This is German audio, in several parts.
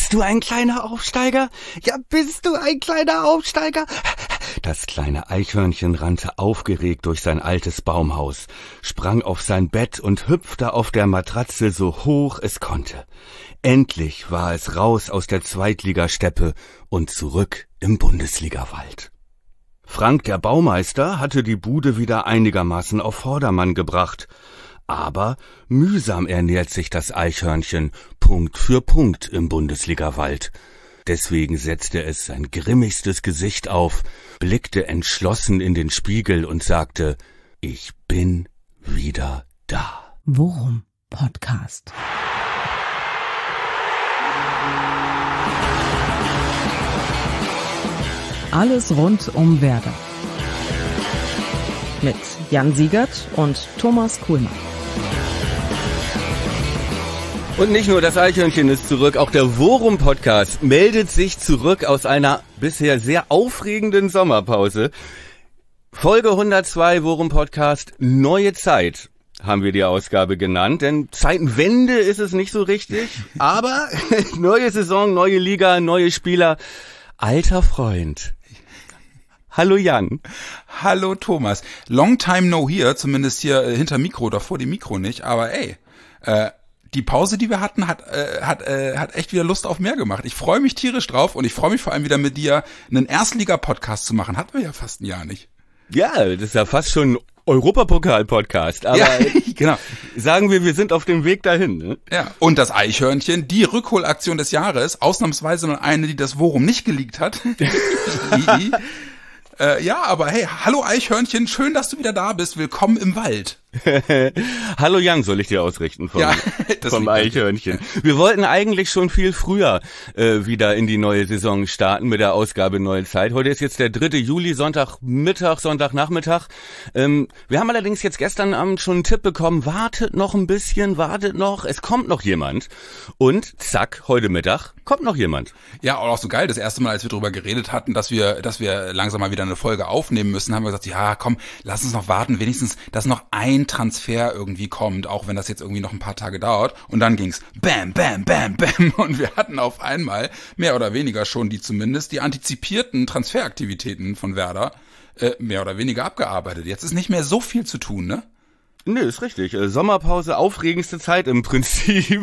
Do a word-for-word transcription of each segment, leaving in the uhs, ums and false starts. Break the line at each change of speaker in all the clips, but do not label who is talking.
Bist du ein kleiner Aufsteiger? Ja, bist du ein kleiner Aufsteiger? Das kleine Eichhörnchen rannte aufgeregt durch sein altes Baumhaus, sprang auf sein Bett und hüpfte auf der Matratze so hoch es konnte. Endlich war es raus aus der Zweitligasteppe und zurück im Bundesligawald. Frank, der Baumeister, hatte die Bude wieder einigermaßen auf Vordermann gebracht. Aber mühsam ernährt sich das Eichhörnchen Punkt für Punkt im Bundesligawald. Deswegen setzte es sein grimmigstes Gesicht auf, blickte entschlossen in den Spiegel und sagte, ich bin wieder da.
Worum Podcast. Alles rund um Werder. Mit Jan Siegert und Thomas Kuhlmann.
Und nicht nur das Eichhörnchen ist zurück, auch der Worum-Podcast meldet sich zurück aus einer bisher sehr aufregenden Sommerpause. Folge hundertzwei Worum-Podcast, neue Zeit haben wir die Ausgabe genannt, denn Zeitenwende ist es nicht so richtig, aber neue Saison, neue Liga, neue Spieler, alter Freund. Hallo Jan.
Hallo Thomas. Long time no here, zumindest hier äh, hinter Mikro oder vor dem Mikro nicht, aber ey, äh, die Pause, die wir hatten, hat äh, hat äh, hat echt wieder Lust auf mehr gemacht. Ich freue mich tierisch drauf und ich freue mich vor allem wieder mit dir einen Erstliga-Podcast zu machen. Hatten wir ja fast ein Jahr nicht.
Ja, das ist ja fast schon ein Europapokal-Podcast, aber
ja, genau.
Sagen wir, wir sind auf dem Weg dahin. Ne?
Ja, und das Eichhörnchen, die Rückholaktion des Jahres, ausnahmsweise mal eine, die das Worum nicht geleakt hat. Äh, ja, aber hey, hallo Eichhörnchen, schön, dass du wieder da bist. Willkommen im Wald.
Hallo Jan, soll ich dir ausrichten vom,
ja,
vom Eichhörnchen. Wir wollten eigentlich schon viel früher äh, wieder in die neue Saison starten mit der Ausgabe Neue Zeit. Heute ist jetzt der dritte Juli, Sonntagmittag, Sonntagnachmittag. Ähm, wir haben allerdings jetzt gestern Abend schon einen Tipp bekommen, wartet noch ein bisschen, wartet noch, es kommt noch jemand. Und zack, heute Mittag kommt noch jemand.
Ja, auch so geil. Das erste Mal, als wir darüber geredet hatten, dass wir, dass wir langsam mal wieder eine Folge aufnehmen müssen, haben wir gesagt, ja komm, lass uns noch warten, wenigstens, dass noch ein Transfer irgendwie kommt, auch wenn das jetzt irgendwie noch ein paar Tage dauert. Und dann ging's bam, bam, bam, bam. Und wir hatten auf einmal, mehr oder weniger schon die zumindest, die antizipierten Transferaktivitäten von Werder äh, mehr oder weniger abgearbeitet. Jetzt ist nicht mehr so viel zu tun, ne?
Nee, ist richtig. Sommerpause, aufregendste Zeit im Prinzip.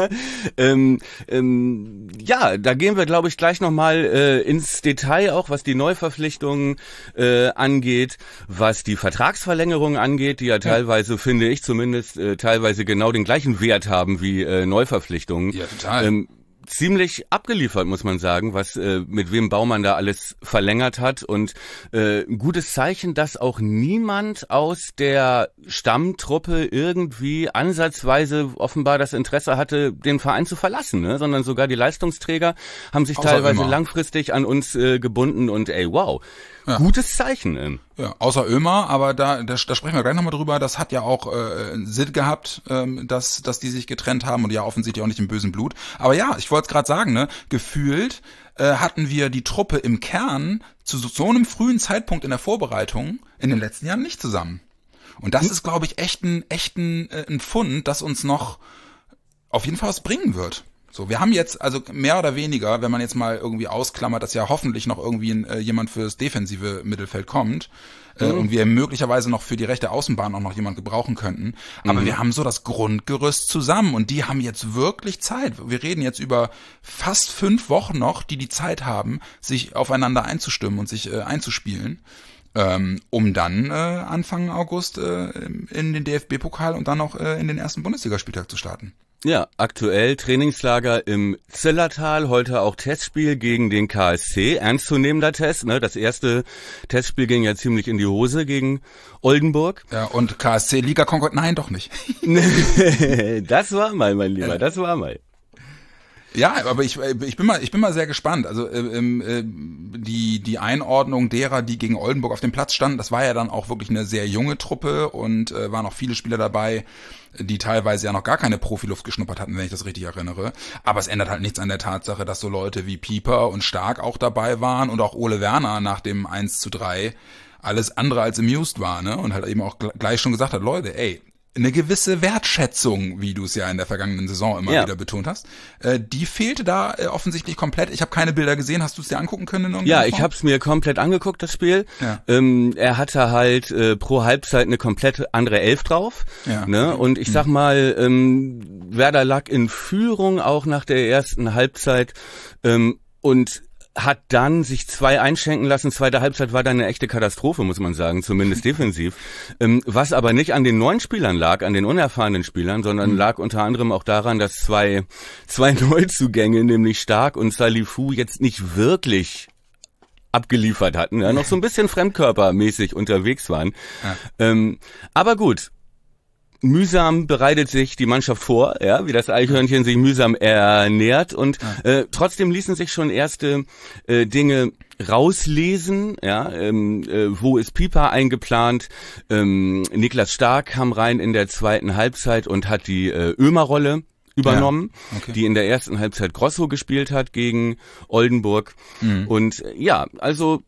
ähm, ähm, ja, da gehen wir, glaube ich, gleich nochmal äh, ins Detail, auch was die Neuverpflichtungen äh, angeht, was die Vertragsverlängerungen angeht, die ja teilweise, ja. finde ich zumindest, äh, teilweise genau den gleichen Wert haben wie äh, Neuverpflichtungen.
Ja, total.
Ähm, ziemlich abgeliefert, muss man sagen, was äh, mit wem Baumann da alles verlängert hat und äh, ein gutes Zeichen, dass auch niemand aus der Stammtruppe irgendwie ansatzweise offenbar das Interesse hatte, den Verein zu verlassen, ne? Sondern sogar die Leistungsträger haben sich
Außer
teilweise
Ömer.
langfristig an uns äh, gebunden und ey, wow, ja. Gutes Zeichen. Ähm.
Ja, außer Ömer, aber da, da, da sprechen wir gleich nochmal drüber, das hat ja auch äh, Sinn gehabt, ähm, dass, dass die sich getrennt haben und ja offensichtlich auch nicht im bösen Blut. Aber ja, ich wollte es gerade sagen, ne, gefühlt äh, hatten wir die Truppe im Kern zu so, so einem frühen Zeitpunkt in der Vorbereitung in den letzten Jahren nicht zusammen. Und das hm. ist, glaube ich, echt ein, echt ein, äh, ein Fund, das uns noch auf jeden Fall was bringen wird. So, wir haben jetzt, also mehr oder weniger, wenn man jetzt mal irgendwie ausklammert, dass ja hoffentlich noch irgendwie ein, äh, jemand fürs defensive Mittelfeld kommt äh, mhm. und wir möglicherweise noch für die rechte Außenbahn auch noch jemand gebrauchen könnten. Aber mhm. wir haben so das Grundgerüst zusammen und die haben jetzt wirklich Zeit. Wir reden jetzt über fast fünf Wochen noch, die die Zeit haben, sich aufeinander einzustimmen und sich äh, einzuspielen. Ähm, um dann äh, Anfang August äh, in den D F B-Pokal und dann auch äh, in den ersten Bundesligaspieltag zu starten.
Ja, aktuell Trainingslager im Zillertal, heute auch Testspiel gegen den K S C, ernstzunehmender Test, ne? Das erste Testspiel ging ja ziemlich in die Hose gegen Oldenburg.
Ja, und K S C Liga Concord, nein, doch nicht.
Das war mal, mein Lieber, das war mal.
Ja, aber ich ich bin mal ich bin mal sehr gespannt. Also ähm, äh, die die Einordnung derer, die gegen Oldenburg auf dem Platz standen, das war ja dann auch wirklich eine sehr junge Truppe und äh, waren auch viele Spieler dabei, die teilweise ja noch gar keine Profiluft geschnuppert hatten, wenn ich das richtig erinnere. Aber es ändert halt nichts an der Tatsache, dass so Leute wie Pieper und Stark auch dabei waren und auch Ole Werner nach dem eins zu drei alles andere als amused war, ne? Und halt eben auch gleich schon gesagt hat, Leute, ey, eine gewisse Wertschätzung, wie du es ja in der vergangenen Saison immer
ja.
wieder betont hast, äh, die fehlte da äh, offensichtlich komplett. Ich habe keine Bilder gesehen. Hast du es dir angucken können? In
ja,
Form?
ich habe es mir komplett angeguckt, das Spiel.
Ja.
Ähm, er hatte halt äh, pro Halbzeit eine komplett andere Elf drauf.
Ja.
Ne? Und ich sag mal, ähm, Werder lag in Führung auch nach der ersten Halbzeit ähm, und hat dann sich zwei einschenken lassen. Zweite Halbzeit war dann eine echte Katastrophe, muss man sagen, zumindest defensiv. Ähm, was aber nicht an den neuen Spielern lag, an den unerfahrenen Spielern, sondern mhm. lag unter anderem auch daran, dass zwei zwei Neuzugänge, nämlich Stark und Salifu, jetzt nicht wirklich abgeliefert hatten, ja, noch so ein bisschen fremdkörpermäßig unterwegs waren. Ja. Ähm, aber gut. Mühsam bereitet sich die Mannschaft vor, ja, wie das Eichhörnchen sich mühsam ernährt und äh, trotzdem ließen sich schon erste äh, Dinge rauslesen, ja, ähm, äh, wo ist Pieper eingeplant, ähm, Niklas Stark kam rein in der zweiten Halbzeit und hat die äh, Ömer-Rolle übernommen, ja, okay. die in der ersten Halbzeit Grosso gespielt hat gegen Oldenburg mhm. und äh, ja, also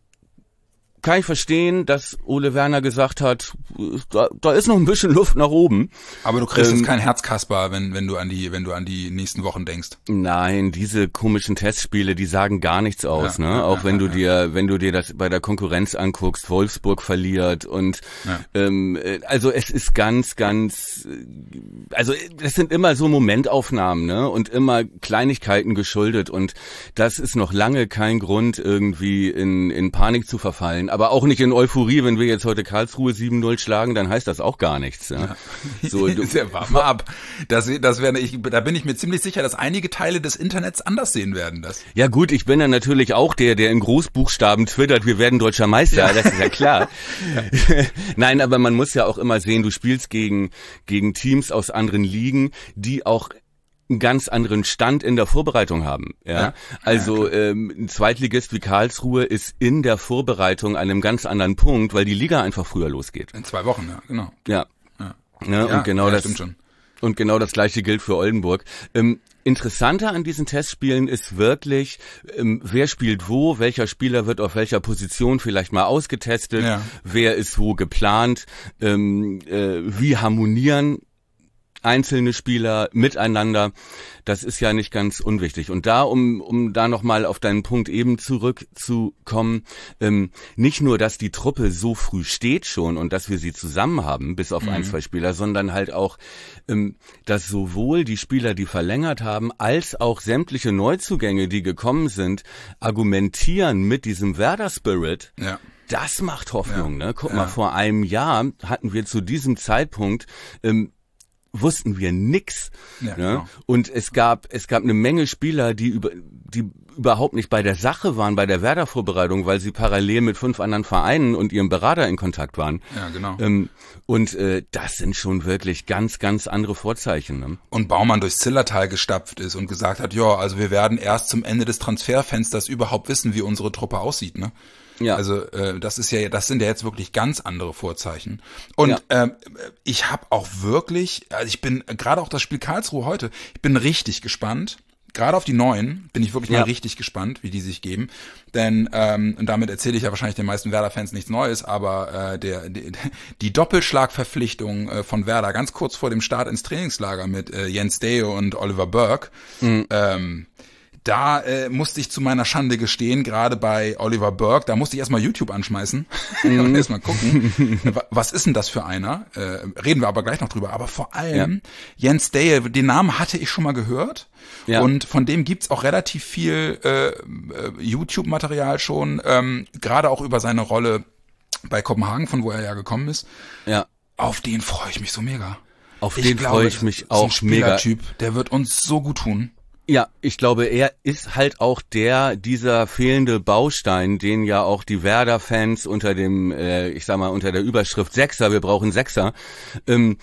kann ich verstehen, dass Ole Werner gesagt hat, da, da ist noch ein bisschen Luft nach oben.
Aber du kriegst ähm, jetzt kein Herzkasper, wenn wenn du an die wenn du an die nächsten Wochen denkst.
Nein, diese komischen Testspiele, die sagen gar nichts aus,
ja,
ne?
Ja,
Auch
ja,
wenn
ja,
du dir wenn du dir das bei der Konkurrenz anguckst, Wolfsburg verliert und ja. ähm, also es ist ganz ganz also es sind immer so Momentaufnahmen, ne? Und immer Kleinigkeiten geschuldet und das ist noch lange kein Grund irgendwie in in Panik zu verfallen. Aber auch nicht in Euphorie, wenn wir jetzt heute Karlsruhe sieben null schlagen, dann heißt das auch gar nichts. Ja.
Ja. So, du, warte mal ab. Das, das wäre, ich, da bin ich mir ziemlich sicher, dass einige Teile des Internets anders sehen werden. Das.
Ja gut, ich bin dann natürlich auch der, der in Großbuchstaben twittert, wir werden deutscher Meister, ja. Das ist ja klar. Ja. Nein, aber man muss ja auch immer sehen, du spielst gegen gegen Teams aus anderen Ligen, die auch einen ganz anderen Stand in der Vorbereitung haben. Ja, ja. Also ja, ähm, ein Zweitligist wie Karlsruhe ist in der Vorbereitung an einem ganz anderen Punkt, weil die Liga einfach früher losgeht.
In zwei Wochen, ja, genau.
Ja,
ja.
Ne,
ja
und genau
ja,
das
stimmt schon.
Und genau das Gleiche gilt für Oldenburg. Ähm, interessanter an diesen Testspielen ist wirklich, ähm, wer spielt wo, welcher Spieler wird auf welcher Position vielleicht mal ausgetestet, ja. wer ist wo geplant, ähm, äh, wie harmonieren einzelne Spieler miteinander, das ist ja nicht ganz unwichtig. Und da, um um da nochmal auf deinen Punkt eben zurückzukommen, ähm, nicht nur, dass die Truppe so früh steht schon und dass wir sie zusammen haben, bis auf mhm. ein, zwei Spieler, sondern halt auch, ähm, dass sowohl die Spieler, die verlängert haben, als auch sämtliche Neuzugänge, die gekommen sind, argumentieren mit diesem Werder-Spirit.
Ja.
Das macht Hoffnung,
ja.
ne? Guck
ja.
mal, vor einem Jahr hatten wir zu diesem Zeitpunkt ähm, wussten wir nix.
Ja,
ne?
genau.
Und es gab es gab eine Menge Spieler, die über die überhaupt nicht bei der Sache waren, bei der Werder-Vorbereitung, weil sie parallel mit fünf anderen Vereinen und ihrem Berater in Kontakt waren.
Ja, genau.
Ähm, und äh, das sind schon wirklich ganz, ganz andere Vorzeichen. Ne?
Und Baumann durchs Zillertal gestapft ist und gesagt hat, ja, also wir werden erst zum Ende des Transferfensters überhaupt wissen, wie unsere Truppe aussieht, ne? Ja. Also äh, das ist ja, das sind ja jetzt wirklich ganz andere Vorzeichen. Und ja. ähm, ich habe auch wirklich, also ich bin gerade auch das Spiel Karlsruhe heute, ich bin richtig gespannt. Gerade auf die Neuen bin ich wirklich ja. mal richtig gespannt, wie die sich geben. Denn, ähm, und damit erzähle ich ja wahrscheinlich den meisten Werder-Fans nichts Neues, aber äh, der, die, die Doppelschlagverpflichtung äh, von Werder ganz kurz vor dem Start ins Trainingslager mit äh, Jens Deo und Oliver Burke, mhm. ähm, Da äh, musste ich zu meiner Schande gestehen, gerade bei Oliver Burke, da musste ich erstmal YouTube anschmeißen mhm. und erstmal gucken, was ist denn das für einer? Äh, reden wir aber gleich noch drüber. Aber vor allem ja. Jens Dale, den Namen hatte ich schon mal gehört ja. und von dem gibt's auch relativ viel äh, YouTube-Material schon, ähm, gerade auch über seine Rolle bei Kopenhagen, von wo er ja gekommen ist.
Ja.
Auf den freue ich mich so mega.
Auf ich den freue ich mich auch
so ein
mega.
Typ, der wird uns so gut tun.
Ja, ich glaube, er ist halt auch der, dieser fehlende Baustein, den ja auch die Werder-Fans unter dem, äh, ich sag mal, unter der Überschrift Sechser, wir brauchen Sechser, ähm,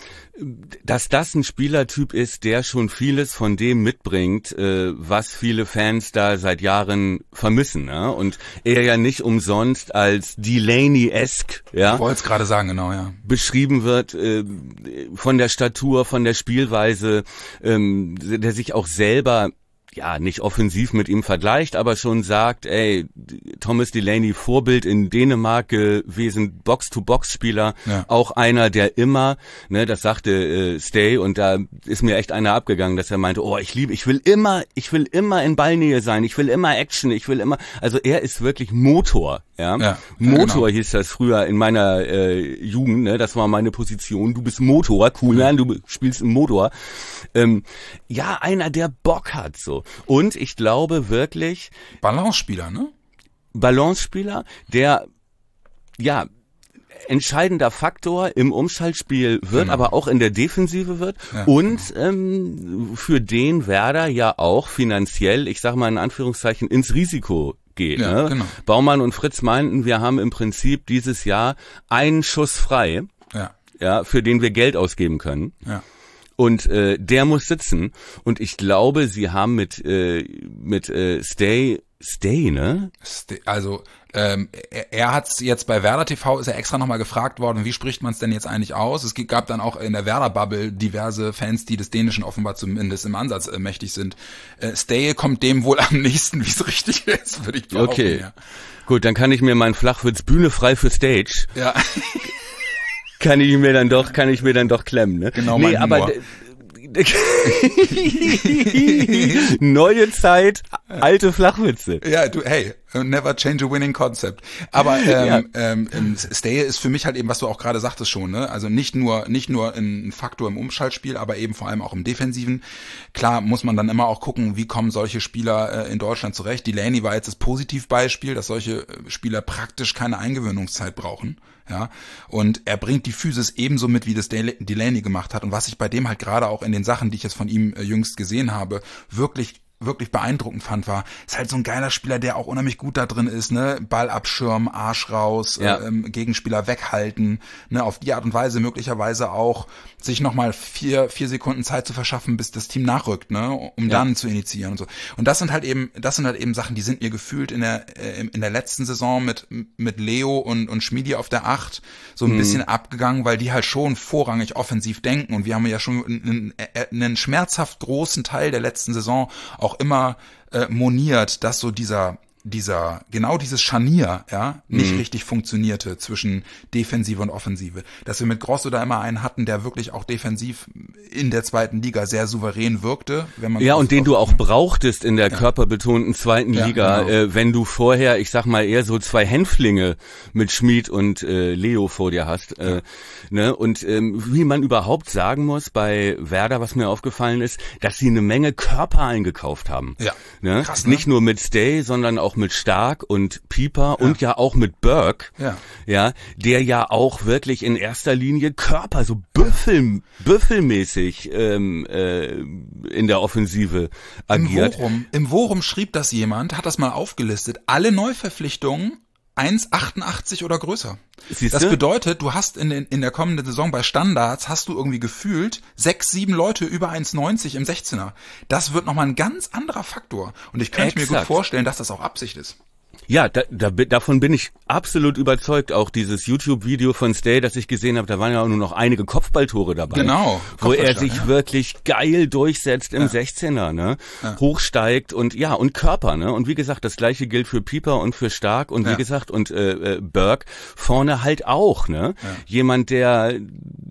dass das ein Spielertyp ist, der schon vieles von dem mitbringt, äh, was viele Fans da seit Jahren vermissen, ne? Und er ja nicht umsonst als Delaney-esque, ja,
ich wollte es gerade sagen, genau, ja,
beschrieben wird, äh, von der Statur, von der Spielweise, ähm, der sich auch selber ja, nicht offensiv mit ihm vergleicht, aber schon sagt, ey, Thomas Delaney, Vorbild in Dänemark gewesen, Box-to-Box-Spieler, ja. auch einer, der immer, ne, das sagte äh, Stay, und da ist mir echt einer abgegangen, dass er meinte, oh, ich liebe, ich will immer, ich will immer in Ballnähe sein, ich will immer Action, ich will immer, also er ist wirklich Motor, ja, ja Motor genau. hieß das früher in meiner äh, Jugend, ne, das war meine Position, du bist Motor, cool, mhm. du spielst im Motor, ähm, ja, einer, der Bock hat, so. Und ich glaube wirklich...
Balance-Spieler, ne?
Balance-Spieler, der, ja, entscheidender Faktor im Umschaltspiel wird, genau. aber auch in der Defensive wird. Ja, und genau. ähm, für den Werder ja auch finanziell, ich sag mal in Anführungszeichen, ins Risiko geht. Ja, ne? Genau. Baumann und Fritz meinten, wir haben im Prinzip dieses Jahr einen Schuss frei, ja. Ja, für den wir Geld ausgeben können. Ja. Und äh, der muss sitzen. Und ich glaube, sie haben mit äh, mit äh, Stay Stay, ne?
Stay, also ähm, er, er hat's jetzt bei Werder T V, ist er extra nochmal gefragt worden, wie spricht man es denn jetzt eigentlich aus? Es gab dann auch in der Werder-Bubble diverse Fans, die des Dänischen offenbar zumindest im Ansatz äh, mächtig sind. Äh, Stay kommt dem wohl am nächsten, wie es richtig ist, würde ich behaupten.
Okay,
ja.
Gut, dann kann ich mir meinen Flachwitz Bühne frei für Stage.
Ja.
Kann ich mir dann doch, kann ich mir dann doch klemmen, ne?
Genau, mein
nee,
Humor.
aber neue Zeit, alte Flachwitze.
Ja, du, hey, never change a winning concept. Aber ähm, ja. ähm, Stay ist für mich halt eben, was du auch gerade sagtest schon, ne? Also nicht nur nicht nur ein Faktor im Umschaltspiel, aber eben vor allem auch im Defensiven. Klar muss man dann immer auch gucken, wie kommen solche Spieler äh, in Deutschland zurecht. Delaney war jetzt das Positivbeispiel, dass solche Spieler praktisch keine Eingewöhnungszeit brauchen. Ja, und er bringt die Physis ebenso mit, wie das Delaney gemacht hat. Und was ich bei dem halt gerade auch in den Sachen, die ich jetzt von ihm äh, jüngst gesehen habe, wirklich wirklich beeindruckend fand, war, ist halt so ein geiler Spieler, der auch unheimlich gut da drin ist, ne, Ball abschirmen, Arsch raus, ja. ähm, Gegenspieler weghalten, ne, auf die Art und Weise möglicherweise auch sich nochmal vier, vier Sekunden Zeit zu verschaffen, bis das Team nachrückt, ne, um ja. dann zu initiieren und so. Und das sind halt eben, das sind halt eben Sachen, die sind mir gefühlt in der, äh, in der letzten Saison mit, mit Leo und, und Schmiedi auf der Acht so ein mhm. bisschen abgegangen, weil die halt schon vorrangig offensiv denken, und wir haben ja schon einen, einen schmerzhaft großen Teil der letzten Saison auch immer äh, moniert, dass so dieser dieser genau dieses Scharnier ja nicht mhm. richtig funktionierte zwischen Defensive und Offensive, dass wir mit Grosso da immer einen hatten, der wirklich auch defensiv in der zweiten Liga sehr souverän wirkte, wenn man
ja und den du auch brauchtest in der ja. körperbetonten zweiten
ja,
Liga,
genau.
äh, wenn du vorher, ich sag mal eher so zwei Hänflinge mit Schmid und äh, Leo vor dir hast, äh, ja. ne und ähm, wie man überhaupt sagen muss bei Werder, was mir aufgefallen ist, dass sie eine Menge Körper eingekauft haben,
ja
ne?
Krass, ne?
Nicht nur mit Stay, sondern auch mit Stark und Pieper ja. und ja auch mit Burke, ja. ja, der ja auch wirklich in erster Linie Körper, so Büffel, büffelmäßig ähm, äh, in der Offensive agiert.
Im Worum, Im Worum schrieb das jemand, hat das mal aufgelistet, alle Neuverpflichtungen eins Komma achtundachtzig oder größer.
Siehste?
Das bedeutet, du hast in, den, in der kommenden Saison bei Standards hast du irgendwie gefühlt sechs, sieben Leute über eins Komma neunzig im sechzehner. Das wird nochmal ein ganz anderer Faktor. Und ich könnte mir gut vorstellen, dass das auch Absicht ist.
Ja, da, da, davon bin ich absolut überzeugt. Auch dieses YouTube-Video von Stay, das ich gesehen habe, da waren ja auch nur noch einige Kopfballtore dabei.
Genau.
Wo er sich ja. wirklich geil durchsetzt im ja. sechzehner, ne? Ja. Hochsteigt und ja, und Körper, ne? Und wie gesagt, das gleiche gilt für Pieper und für Stark und ja. wie gesagt, und äh, äh, Burke vorne halt auch, ne? Ja. Jemand, der,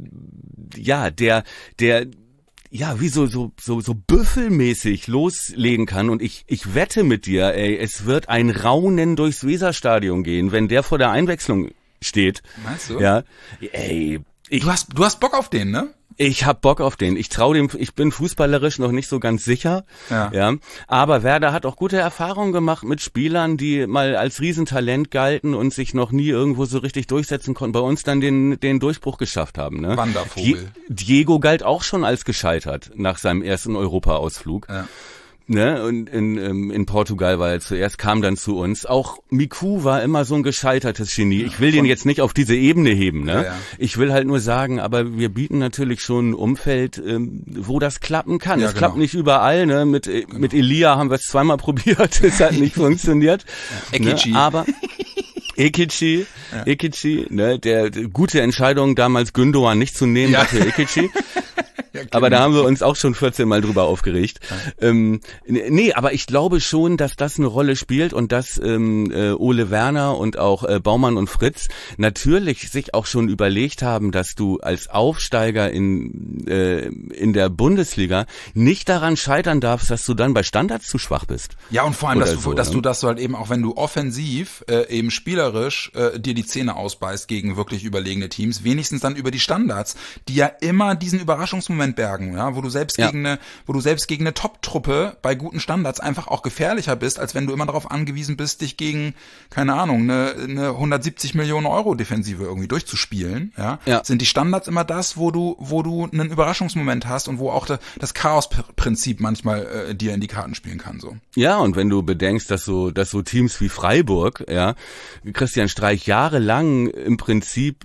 ja, der, der, ja, wie so, so, so, so büffelmäßig loslegen kann. Und ich, ich wette mit dir, ey, es wird ein Raunen durchs Weserstadion gehen, wenn der vor der Einwechslung steht.
Meinst du?
Ja, ey. Ich,
du hast, du hast Bock auf den, ne?
Ich hab Bock auf den. Ich trau dem, ich bin fußballerisch noch nicht so ganz sicher. Ja. ja. Aber Werder hat auch gute Erfahrungen gemacht mit Spielern, die mal als Riesentalent galten und sich noch nie irgendwo so richtig durchsetzen konnten. Bei uns dann den, den Durchbruch geschafft haben, ne?
Wandervogel.
Diego galt auch schon als gescheitert nach seinem ersten Europa-Ausflug. Ja. Ne, und in, in, in Portugal war er zuerst, kam dann zu uns. Auch Miku war immer so ein gescheitertes Genie. Ich will den jetzt nicht auf diese Ebene heben, ne? Ja, ja. Ich will halt nur sagen, aber wir bieten natürlich schon ein Umfeld, ähm, wo das klappen kann. Ja, es genau. klappt nicht überall, ne? Mit, genau. mit Elia haben wir es zweimal probiert, es hat nicht funktioniert.
Ja. Ekichi.
Ne? Aber Ekichi, ja. Ekichi, ne? Der, der gute Entscheidung damals Gündoğan nicht zu nehmen, ja. war für Ekichi. Ja, aber da haben wir uns auch schon vierzehn Mal drüber aufgeregt. Ja. Ähm, nee, aber ich glaube schon, dass das eine Rolle spielt und dass ähm, äh, Ole Werner und auch äh, Baumann und Fritz natürlich sich auch schon überlegt haben, dass du als Aufsteiger in äh, in der Bundesliga nicht daran scheitern darfst, dass du dann bei Standards zu schwach bist.
Ja, und vor allem, dass,
so,
du, dass
ne?
du das halt eben, auch wenn du offensiv äh, eben spielerisch äh, dir die Zähne ausbeißt gegen wirklich überlegene Teams, wenigstens dann über die Standards, die ja immer diesen Überraschungsmoment bergen, ja, wo du selbst ja. gegen eine, wo du selbst gegen eine Top-Truppe bei guten Standards einfach auch gefährlicher bist, als wenn du immer darauf angewiesen bist, dich gegen, keine Ahnung, eine, eine hundertsiebzig Millionen Euro Defensive irgendwie durchzuspielen, ja? ja. Sind die Standards immer das, wo du, wo du einen Überraschungsmoment hast und wo auch de, das Chaos-Prinzip manchmal äh, dir in die Karten spielen kann, so.
Ja, und wenn du bedenkst, dass so, dass so Teams wie Freiburg, ja, Christian Streich jahrelang im Prinzip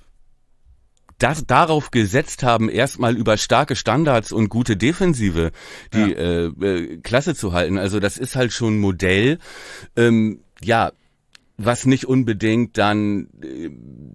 das darauf gesetzt haben, erstmal über starke Standards und gute Defensive die ja. äh, äh, Klasse zu halten. Also das ist halt schon ein Modell, ähm, ja, was nicht unbedingt dann äh,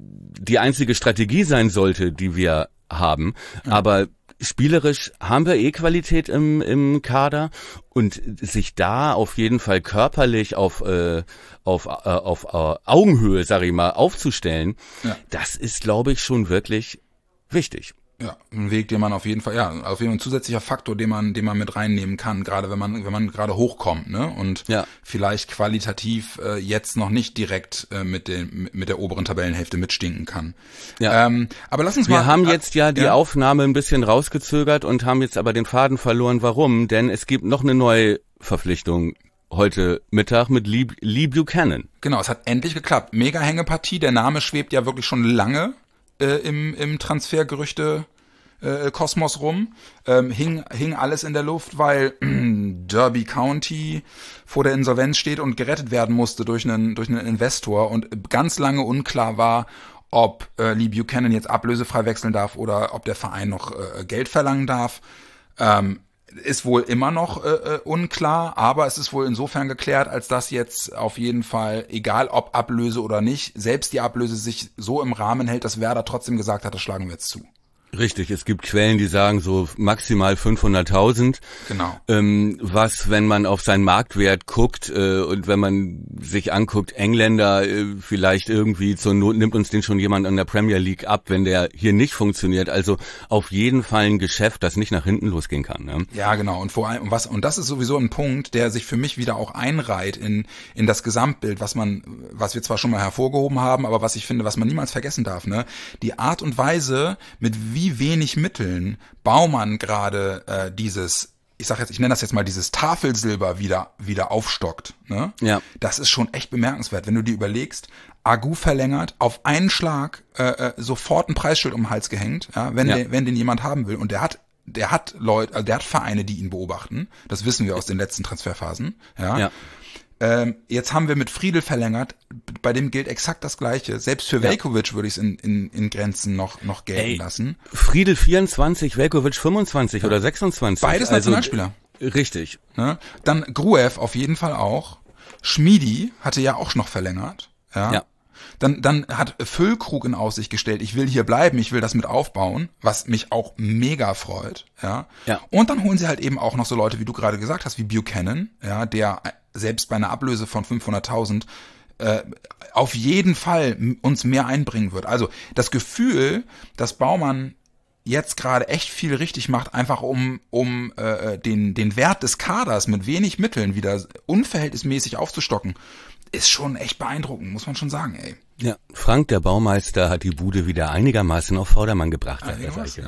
die einzige Strategie sein sollte, die wir haben. Ja. Aber spielerisch haben wir eh Qualität im, im Kader und sich da auf jeden Fall körperlich auf äh, auf äh, auf äh, Augenhöhe, sag ich mal, aufzustellen, ja. das ist, glaube ich, schon wirklich wichtig.
Ja, ein Weg, den man auf jeden Fall, ja, auf jeden Fall ein zusätzlicher Faktor, den man, den man mit reinnehmen kann, gerade wenn man, wenn man gerade hochkommt, ne, und ja. vielleicht qualitativ äh, jetzt noch nicht direkt äh, mit den, mit der oberen Tabellenhälfte mitstinken kann. Ja. Ähm, aber lass uns mal.
Wir haben jetzt ja die ja. Aufnahme ein bisschen rausgezögert und haben jetzt aber den Faden verloren. Warum? Denn es gibt noch eine neue Verpflichtung heute Mittag mit Lee, Lee Buchanan.
Genau, es hat endlich geklappt. Mega Hängepartie. Der Name schwebt ja wirklich schon lange Äh, im, im Transfergerüchte äh, Kosmos rum. Ähm, hing, hing alles in der Luft, weil äh, Derby County vor der Insolvenz steht und gerettet werden musste durch einen, durch einen Investor und ganz lange unklar war, ob äh, Lee Buchanan jetzt ablösefrei wechseln darf oder ob der Verein noch äh, Geld verlangen darf. Ähm, Ist wohl immer noch äh, unklar, aber es ist wohl insofern geklärt, als dass jetzt auf jeden Fall, egal ob Ablöse oder nicht, selbst die Ablöse sich so im Rahmen hält, dass Werder trotzdem gesagt hat, das schlagen wir jetzt zu.
Richtig, es gibt Quellen, die sagen so maximal fünfhunderttausend.
Genau.
Ähm, was, wenn man auf seinen Marktwert guckt äh, und wenn man sich anguckt, Engländer äh, vielleicht irgendwie zur Not nimmt uns den schon jemand in der Premier League ab, wenn der hier nicht funktioniert. Also auf jeden Fall ein Geschäft, das nicht nach hinten losgehen kann. Ne?
Ja, genau. Und vor allem was und das ist sowieso ein Punkt, der sich für mich wieder auch einreiht in in das Gesamtbild, was man, was wir zwar schon mal hervorgehoben haben, aber was ich finde, was man niemals vergessen darf. Ne? Die Art und Weise, mit wie wie wenig Mitteln Baumann gerade äh, dieses, ich sag jetzt, ich nenne das jetzt mal dieses Tafelsilber wieder wieder aufstockt. Ne? Ja. Das ist schon echt bemerkenswert, wenn du dir überlegst, Agu verlängert, auf einen Schlag äh, sofort ein Preisschild um den Hals gehängt, ja, wenn, ja. Den, wenn den jemand haben will. Und der hat der hat Leute, also der hat Vereine, die ihn beobachten. Das wissen wir aus den letzten Transferphasen. Ja. ja. Ähm, jetzt haben wir mit Friedel verlängert, bei dem gilt exakt das Gleiche. Selbst für ja. Veljković würde ich es in, in, in Grenzen noch, noch gelten Ey, lassen.
Friedel vierundzwanzig, Veljković fünfundzwanzig ja. oder sechsundzwanzig.
Beides also, Nationalspieler.
Richtig.
Ne? Dann Gruev auf jeden Fall auch. Schmiedi hatte ja auch noch verlängert. Ja. ja. Dann, dann hat Füllkrug in Aussicht gestellt, ich will hier bleiben, ich will das mit aufbauen, was mich auch mega freut, ja. ja. Und dann holen sie halt eben auch noch so Leute, wie du gerade gesagt hast, wie Buchanan, ja, der selbst bei einer Ablöse von fünfhunderttausend äh, auf jeden Fall uns mehr einbringen wird. Also das Gefühl, dass Baumann jetzt gerade echt viel richtig macht, einfach um um äh, den den Wert des Kaders mit wenig Mitteln wieder unverhältnismäßig aufzustocken, ist schon echt beeindruckend, muss man schon sagen, ey.
Ja, Frank, der Baumeister, hat die Bude wieder einigermaßen auf Vordermann gebracht.
Ja,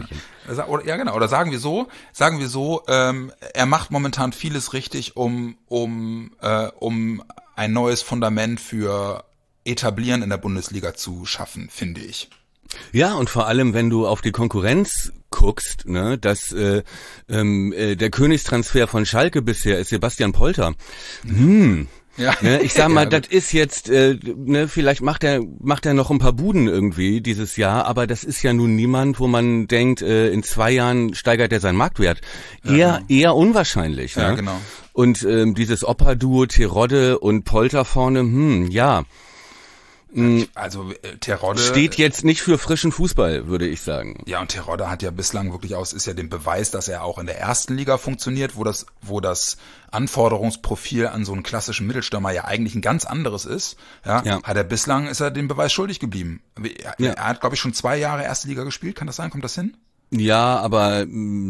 ja. Oder, ja, genau. Oder sagen wir so, sagen wir so, ähm, er macht momentan vieles richtig, um um äh, um ein neues Fundament für Etablieren in der Bundesliga zu schaffen, finde ich.
Ja, und vor allem, wenn du auf die Konkurrenz guckst, ne, dass äh, ähm, äh, der Königstransfer von Schalke bisher ist Sebastian Polter. Hm. Ja. Ne, ich sag mal, ja, das ist jetzt, äh, ne, vielleicht macht er macht er noch ein paar Buden irgendwie dieses Jahr, aber das ist ja nun niemand, wo man denkt, äh, in zwei Jahren steigert er seinen Marktwert. Eher ja, genau. eher unwahrscheinlich.
Ja,
ne?
genau.
Und ähm, dieses Opa-Duo Terodde und Polter vorne, hm, ja.
Also äh, Terodde
steht jetzt nicht für frischen Fußball, würde ich sagen.
Ja, und Terodde hat ja bislang wirklich aus, ist ja den Beweis, dass er auch in der ersten Liga funktioniert, wo das, wo das Anforderungsprofil an so einen klassischen Mittelstürmer ja eigentlich ein ganz anderes ist. Ja,
Ja.
hat er bislang, ist er den Beweis schuldig geblieben. Er,
Ja.
er hat, glaube ich, schon zwei Jahre erste Liga gespielt. Kann das sein? Kommt das hin?
Ja, aber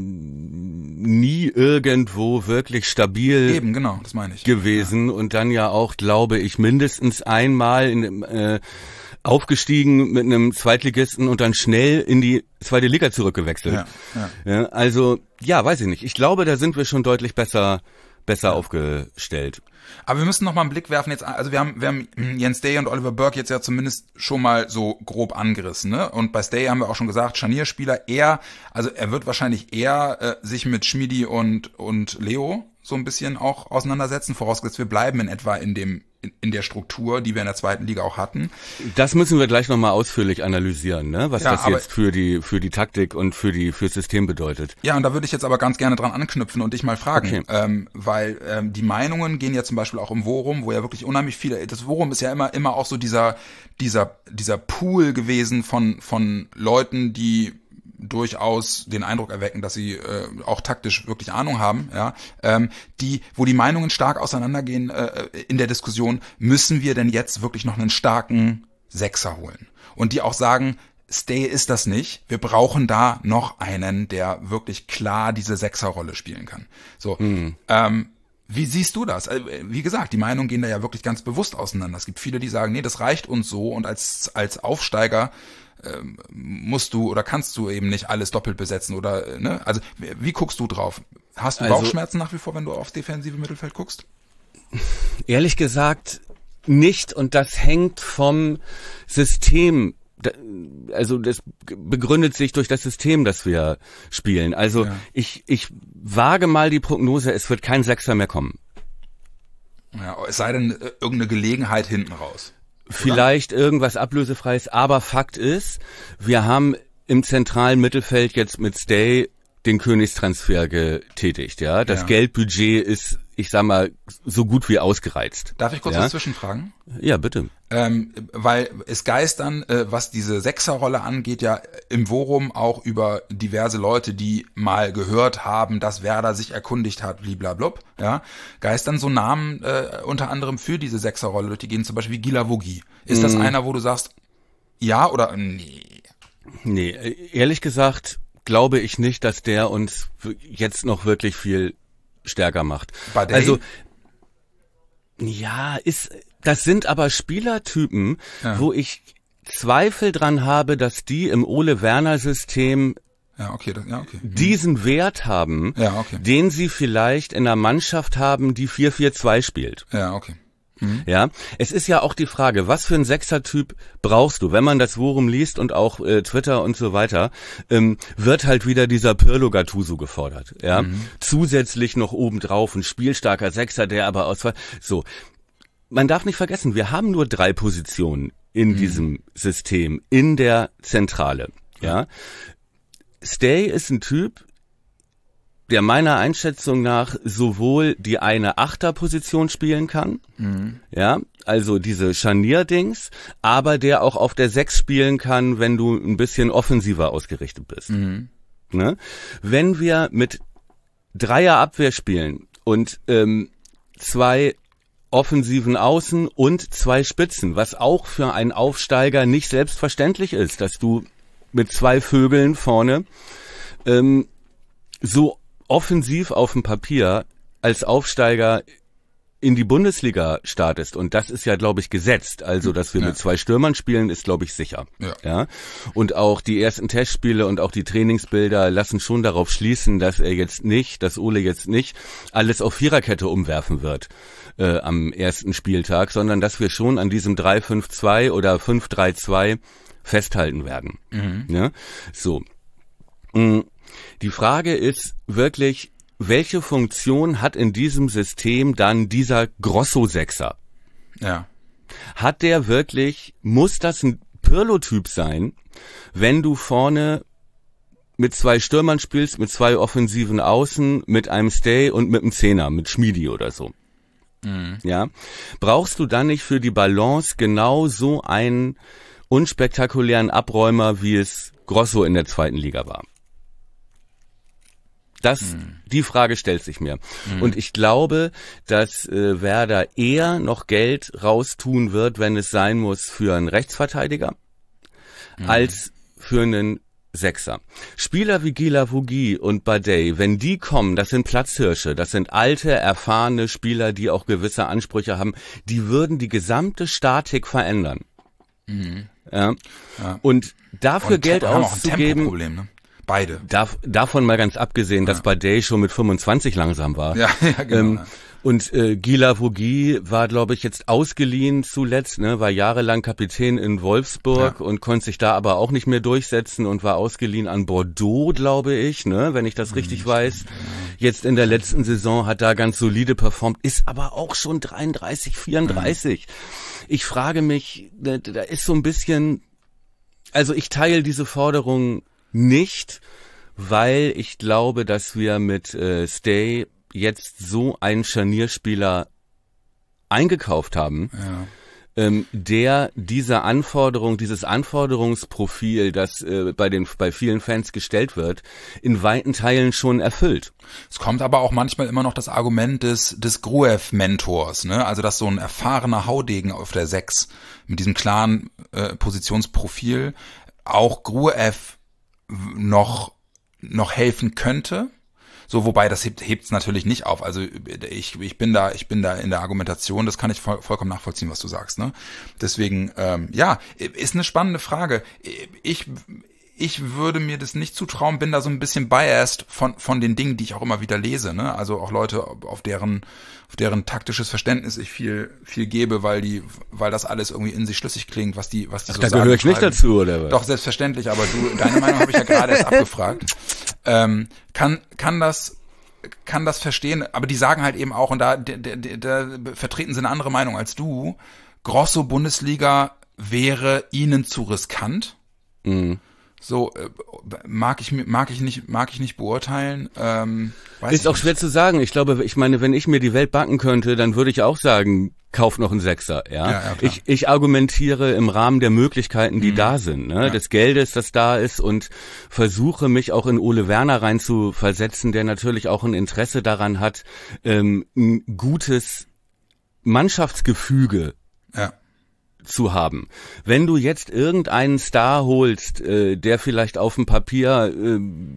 mh, nie irgendwo wirklich stabil
Eben, genau, das meine ich.
gewesen und dann ja auch, glaube ich, mindestens einmal in, äh, aufgestiegen mit einem Zweitligisten und dann schnell in die zweite Liga zurückgewechselt.
Ja, ja.
Ja, also, ja, weiß ich nicht. Ich glaube, da sind wir schon deutlich besser besser aufgestellt.
Aber wir müssen noch mal einen Blick werfen jetzt, also wir haben, wir haben Jens Day und Oliver Burke jetzt ja zumindest schon mal so grob angerissen, ne? Und bei Stay haben wir auch schon gesagt, Scharnierspieler eher, also er wird wahrscheinlich eher äh, sich mit Schmidi und und Leo so ein bisschen auch auseinandersetzen, vorausgesetzt wir bleiben in etwa in dem in, in der Struktur, die wir in der zweiten Liga auch hatten.
Das müssen wir gleich nochmal ausführlich analysieren, ne? Was
Ja,
das
aber-
jetzt für die für die Taktik und für die fürs System bedeutet.
Ja, und da würde ich jetzt aber ganz gerne dran anknüpfen und dich mal fragen,
Okay.
ähm, weil ähm, die Meinungen gehen ja zum Beispiel auch im Forum, wo ja wirklich unheimlich viele, das Forum ist ja immer immer auch so dieser dieser dieser Pool gewesen von von Leuten, die durchaus den Eindruck erwecken, dass sie äh, auch taktisch wirklich Ahnung haben, ja, ähm, die, wo die Meinungen stark auseinandergehen äh, in der Diskussion, müssen wir denn jetzt wirklich noch einen starken Sechser holen? Und die auch sagen, Stay ist das nicht. Wir brauchen da noch einen, der wirklich klar diese Sechserrolle spielen kann. So, ähm, wie siehst du das? Also, wie gesagt, die Meinungen gehen da ja wirklich ganz bewusst auseinander. Es gibt viele, die sagen, nee, das reicht uns so und als als Aufsteiger ähm, musst du oder kannst du eben nicht alles doppelt besetzen oder äh, ne? Also wie, wie guckst du drauf? Hast du
Also-
Bauchschmerzen nach wie vor, wenn du aufs defensive Mittelfeld guckst?
Ehrlich gesagt nicht, und das hängt vom System, da- also das begründet sich durch das System, das wir spielen. Also
Ja.
ich ich wage mal die Prognose, es wird kein Sechser mehr kommen.
Ja, es sei denn äh, irgendeine Gelegenheit hinten raus.
Vielleicht irgendwas Ablösefreies, aber Fakt ist, wir haben im zentralen Mittelfeld jetzt mit Stay den Königstransfer getätigt, ja. Das
Ja.
Geldbudget ist, ich sag mal, so gut wie ausgereizt.
Darf ich kurz
Ja?
was zwischenfragen?
Ja, bitte.
Ähm, weil es geistern, äh, was diese Sechserrolle angeht, ja im Forum auch über diverse Leute, die mal gehört haben, dass Werder sich erkundigt hat, bliblablub, ja, geistern so Namen äh, unter anderem für diese Sechserrolle durch die gehen, zum Beispiel wie Gila Vogie. Ist das einer, wo du sagst, ja oder nee?
Nee, ehrlich gesagt glaube ich nicht, dass der uns jetzt noch wirklich viel stärker macht.
Badei?
Also, ja, ist, das sind aber Spielertypen,
Ja.
wo ich Zweifel dran habe, dass die im Ole-Werner-System
Ja, okay, das, ja, okay.
diesen Wert haben,
Ja, okay.
den sie vielleicht in einer Mannschaft haben, die vier vier zwei spielt.
Ja, okay.
Ja, es ist ja auch die Frage, was für ein Sechser-Typ brauchst du? Wenn man das Forum liest und auch äh, Twitter und so weiter, ähm, wird halt wieder dieser Pirlo Gattuso gefordert. Ja,
Mhm.
zusätzlich noch obendrauf ein spielstarker Sechser, der aber aus so. Man darf nicht vergessen, wir haben nur drei Positionen in
Mhm.
diesem System in der Zentrale. Ja, Stay ist ein Typ, der meiner Einschätzung nach sowohl die eine Achterposition spielen kann, ja, also diese Scharnierdings, aber der auch auf der Sechs spielen kann, wenn du ein bisschen offensiver ausgerichtet bist. Ne? Wenn wir mit Dreierabwehr spielen und ähm, zwei offensiven Außen und zwei Spitzen, was auch für einen Aufsteiger nicht selbstverständlich ist, dass du mit zwei Vögeln vorne ähm, so offensiv auf dem Papier als Aufsteiger in die Bundesliga startest. Und das ist ja, glaube ich, gesetzt. Also, dass wir
Ja.
mit zwei Stürmern spielen, ist, glaube ich, sicher.
Ja.
Ja. Und auch die ersten Testspiele und auch die Trainingsbilder lassen schon darauf schließen, dass er jetzt nicht, dass Ole jetzt nicht alles auf Viererkette umwerfen wird äh, am ersten Spieltag, sondern dass wir schon an diesem drei fünf zwei oder fünf drei zwei festhalten werden.
Mhm.
Ja. So. Mm. Die Frage ist wirklich, welche Funktion hat in diesem System dann dieser Grosso-Sechser?
Ja.
Hat der wirklich, muss das ein Pirlo-Typ sein, wenn du vorne mit zwei Stürmern spielst, mit zwei offensiven Außen, mit einem Stay und mit einem Zehner, mit Schmidi oder so?
Mhm.
Ja, brauchst du dann nicht für die Balance genau so einen unspektakulären Abräumer, wie es Grosso in der zweiten Liga war? Das, mhm. die Frage stellt sich mir. Mhm. Und ich glaube, dass äh, Werder eher noch Geld raustun wird, wenn es sein muss, für einen Rechtsverteidiger, mhm. als für einen Sechser. Spieler wie Guilavogui und Badei, wenn die kommen, das sind Platzhirsche, das sind alte, erfahrene Spieler, die auch gewisse Ansprüche haben, die würden die gesamte Statik verändern. Mhm. Ja. Ja. Und dafür und Geld
haben
auszugeben...
Auch ein Tempoproblem, ne? Beide.
Darf, davon mal ganz abgesehen, ja. dass Badei schon mit fünfundzwanzig langsam war.
Ja, ja genau. Ähm,
und äh, Guilavogui war, glaube ich, jetzt ausgeliehen zuletzt, ne, war jahrelang Kapitän in Wolfsburg ja. und konnte sich da aber auch nicht mehr durchsetzen und war ausgeliehen an Bordeaux, glaube ich, ne, wenn ich das richtig mhm, weiß. Stimmt, ja. Jetzt in der letzten Saison hat da ganz solide performt, ist aber auch schon dreiunddreißig, vierunddreißig. Mhm. Ich frage mich, da, da ist so ein bisschen, also ich teile diese Forderung nicht, weil ich glaube, dass wir mit äh, Stay jetzt so einen Scharnierspieler eingekauft haben, ja. ähm, der diese Anforderung, dieses Anforderungsprofil, das äh, bei den bei vielen Fans gestellt wird, in weiten Teilen schon erfüllt.
Es kommt aber auch manchmal immer noch das Argument des des Gruev-Mentors, ne? Also dass so ein erfahrener Haudegen auf der Sechs mit diesem klaren äh, Positionsprofil auch Gruev noch noch helfen könnte. So, wobei das hebt hebt's natürlich nicht auf. Also ich ich bin da ich bin da in der Argumentation, das kann ich voll, vollkommen nachvollziehen, was du sagst, ne? Deswegen ähm, ja, ist eine spannende Frage. Ich ich würde mir das nicht zutrauen, bin da so ein bisschen biased von von den Dingen, die ich auch immer wieder lese, ne? Also auch Leute, auf deren auf deren taktisches Verständnis ich viel viel gebe, weil die weil das alles irgendwie in sich schlüssig klingt, was die was die
Ach,
so
da
sagen. Da
gehöre ich nicht dazu, oder was?
Doch, selbstverständlich, aber du deine Meinung habe ich ja gerade erst abgefragt. Ähm, kann kann das kann das verstehen, aber die sagen halt eben auch, und da, da, da, da vertreten sie eine andere Meinung als du, Grosso Bundesliga wäre ihnen zu riskant. Mhm. So äh, mag ich mag ich nicht mag ich nicht beurteilen. Ähm, weiß
ist auch
nicht.
schwer zu sagen. Ich glaube, ich meine, wenn ich mir die Welt backen könnte, dann würde ich auch sagen, kauf noch einen Sechser. Ja,
ja, ja
ich ich argumentiere im Rahmen der Möglichkeiten, die mhm. da sind, ne? Ja. Des Geldes, das da ist, und versuche mich auch in Ole Werner rein zu versetzen, der natürlich auch ein Interesse daran hat, ähm, ein gutes Mannschaftsgefüge
ja.
zu haben. Wenn du jetzt irgendeinen Star holst, äh, der vielleicht auf dem Papier äh,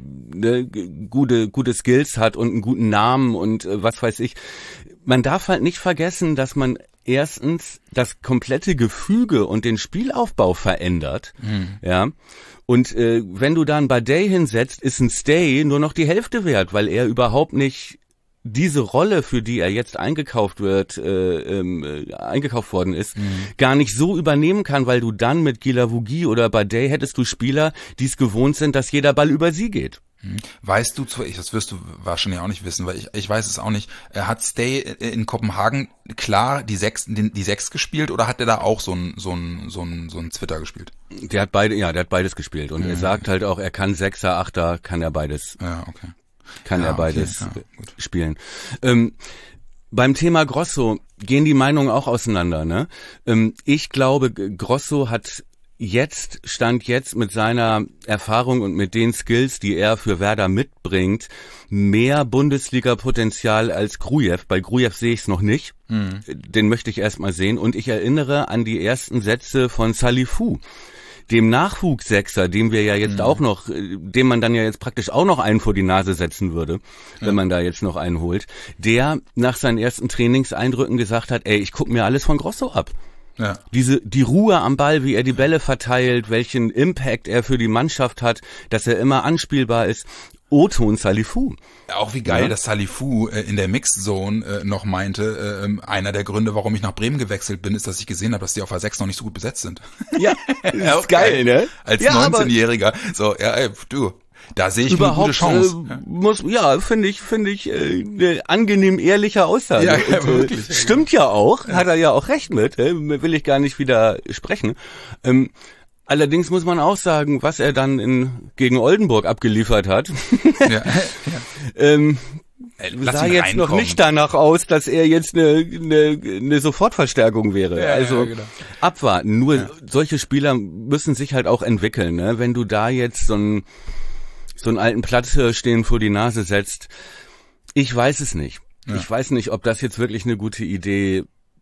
ne, gute gute Skills hat und einen guten Namen und äh, was weiß ich, man darf halt nicht vergessen, dass man erstens das komplette Gefüge und den Spielaufbau verändert, mhm. ja. Und äh, wenn du dann Badei hinsetzt, ist ein Stay nur noch die Hälfte wert, weil er überhaupt nicht diese Rolle, für die er jetzt eingekauft wird, äh, äh, eingekauft worden ist, mhm. gar nicht so übernehmen kann, weil du dann mit Guilavogui oder Badei hättest du Spieler, die es gewohnt sind, dass jeder Ball über sie geht.
Weißt du, das wirst du wahrscheinlich auch nicht wissen, weil ich, ich weiß es auch nicht, hat Stay in Kopenhagen klar die Sechs, die Sechs gespielt, oder hat der da auch so ein, so ein, so ein, so ein Zwitter gespielt?
Der hat beide, ja, der hat beides gespielt, und mhm. er sagt halt auch, er kann Sechser, Achter, kann er beides.
Ja, okay.
Kann
ja,
er beides
okay, ja,
spielen. Ähm, beim Thema Grosso gehen die Meinungen auch auseinander, ne? Ähm, ich glaube, Grosso hat jetzt, Stand jetzt mit seiner Erfahrung und mit den Skills, die er für Werder mitbringt, mehr Bundesliga-Potenzial als Grujew. Bei Grujew sehe ich es noch nicht. Mhm. Den möchte ich erst mal sehen. Und ich erinnere an die ersten Sätze von Salifou, dem Nachwuchssechser, dem wir ja jetzt mhm. auch noch, dem man dann ja jetzt praktisch auch noch einen vor die Nase setzen würde, ja. wenn man da jetzt noch einen holt, der nach seinen ersten Trainingseindrücken gesagt hat, ey, ich gucke mir alles von Grosso ab.
Ja.
Diese, die Ruhe am Ball, wie er die Bälle verteilt, welchen Impact er für die Mannschaft hat, dass er immer anspielbar ist. O-Ton Salifou.
Auch wie geil,
ja.
dass Salifou äh, in der Mixed Zone äh, noch meinte, äh, einer der Gründe, warum ich nach Bremen gewechselt bin, ist, dass ich gesehen habe, dass die auf A sechs noch nicht so gut besetzt sind.
Ja, das ist auch geil, ne?
Als
ja,
neunzehnjähriger. So, ja, ey, du. Da sehe ich
überhaupt
eine gute Chance.
Äh, muss, ja, finde ich, finde ich äh, eine angenehm ehrliche Aussage.
Ja, ja,
und,
wirklich.
Äh, stimmt ja auch, hat er ja auch recht mit, äh, will ich gar nicht widersprechen. Ähm, allerdings muss man auch sagen, was er dann in, gegen Oldenburg abgeliefert hat. Ja, ja. ähm,
Lass
sah
ihn
jetzt noch
reinkommen.
nicht danach aus, dass er jetzt eine, eine, eine Sofortverstärkung wäre.
Ja,
also
ja, genau.
abwarten. Nur
Ja.
solche Spieler müssen sich halt auch entwickeln. Ne? Wenn du da jetzt so einen, so einen alten Platzhirsch stehen vor die Nase setzt, ich weiß es nicht.
Ja.
Ich weiß nicht, ob das jetzt wirklich eine gute Idee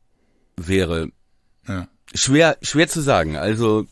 wäre.
Ja,
Schwer, schwer zu sagen. Also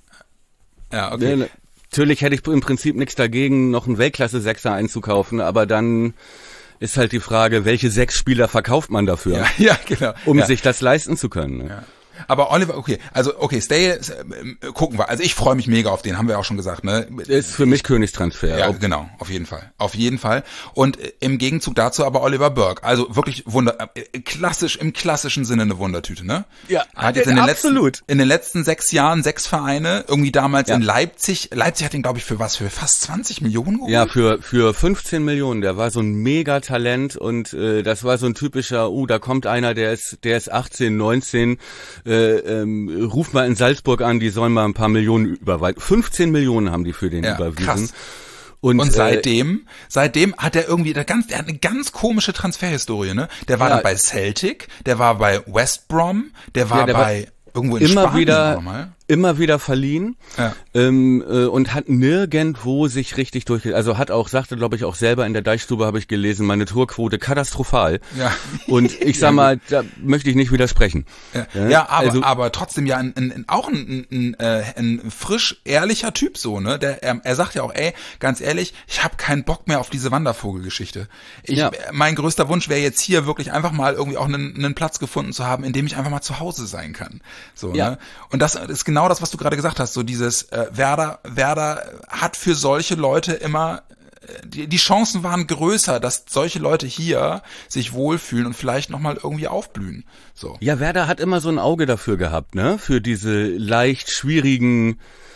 ja okay.
ne, natürlich hätte ich im Prinzip nichts dagegen, noch einen Weltklasse-Sechser einzukaufen, aber dann ist halt die Frage, welche sechs Spieler verkauft man dafür,
Ja, ja, genau.
um
ja.
sich das leisten zu können. Ne?
Ja. Aber Oliver, okay, also okay, Stay, äh, gucken wir. Also ich freue mich mega auf den, haben wir auch schon gesagt, ne?
Ist für mich Königstransfer.
Ja,
Ob-
genau, auf jeden Fall, auf jeden Fall. Und äh, im Gegenzug dazu aber Oliver Burke, also wirklich Wunder, äh, klassisch im klassischen Sinne eine Wundertüte, ne?
Ja,
er hat jetzt in den
absolut.
letzten in den letzten sechs Jahren sechs Vereine, irgendwie damals
Ja.
in Leipzig. Leipzig hat ihn, glaube ich, für was, für fast zwanzig Millionen geholt?
Ja, für für fünfzehn Millionen. Der war so ein Megatalent und äh, das war so ein typischer, uh, da kommt einer, der ist der ist achtzehn, neunzehn, äh, ähm, ruf mal in Salzburg an, die sollen mal ein paar Millionen überweisen. fünfzehn Millionen haben die für den
Ja,
überwiesen.
krass.
Und,
Und
äh,
seitdem, seitdem hat er irgendwie, der ganz, der hat eine ganz komische Transferhistorie, ne? Der war
Ja.
dann bei Celtic, der war bei West Brom, der war
Ja, der war
bei irgendwo in
immer
Spanien
wieder
auch mal.
immer wieder verliehen
Ja.
ähm, äh, und hat nirgendwo sich richtig durch, also hat auch, sagte glaube ich auch selber in der Deichstube, habe ich gelesen, meine Torquote katastrophal.
Ja.
Und ich sag mal, da möchte ich nicht widersprechen.
Ja,
Ja,
ja aber,
also-
aber trotzdem ja ein, ein, ein, auch ein, ein, äh, ein frisch ehrlicher Typ so, ne? Der, er, er sagt ja auch, ey, ganz ehrlich, ich habe keinen Bock mehr auf diese Wandervogelgeschichte. Ich,
Ja.
Mein größter Wunsch wäre jetzt hier wirklich einfach mal irgendwie auch einen, einen Platz gefunden zu haben, in dem ich einfach mal zu Hause sein kann. So,
Ja.
ne? Und das ist genau das, was du gerade gesagt hast, so dieses äh, Werder, Werder hat für solche Leute immer Die, die Chancen waren größer, dass solche Leute hier sich wohlfühlen und vielleicht nochmal irgendwie aufblühen. So.
Ja, Werder hat immer so ein Auge dafür gehabt, ne? Für diese leicht schwierigen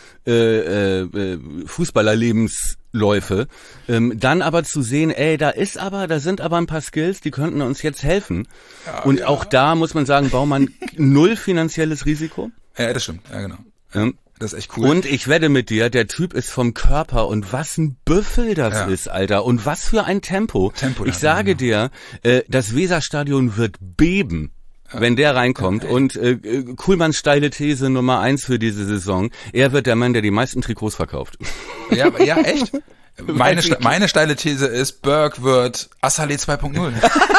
äh, äh, Fußballerlebensläufe. Ähm, dann aber zu sehen, ey, da ist aber, da sind aber ein paar Skills, die könnten uns jetzt helfen.
Ja,
und
ja.
auch da muss man sagen, Baumann null finanzielles Risiko.
Ja, das stimmt. Ja, genau.
Ähm,
Das ist echt cool.
Und ich wette mit dir, der Typ ist vom Körper und was ein Büffel das
Ja.
ist, Alter. Und was für ein Tempo.
Tempo,
ich
ja,
sage
genau.
dir, äh, das Weserstadion wird beben, wenn der reinkommt. Und äh, äh, Kuhlmanns steile These Nummer eins für diese Saison, er wird der Mann, der die meisten Trikots verkauft.
Ja, ja, echt? Meine, ste- meine steile These ist, Burke wird Assalé zwei Punkt null.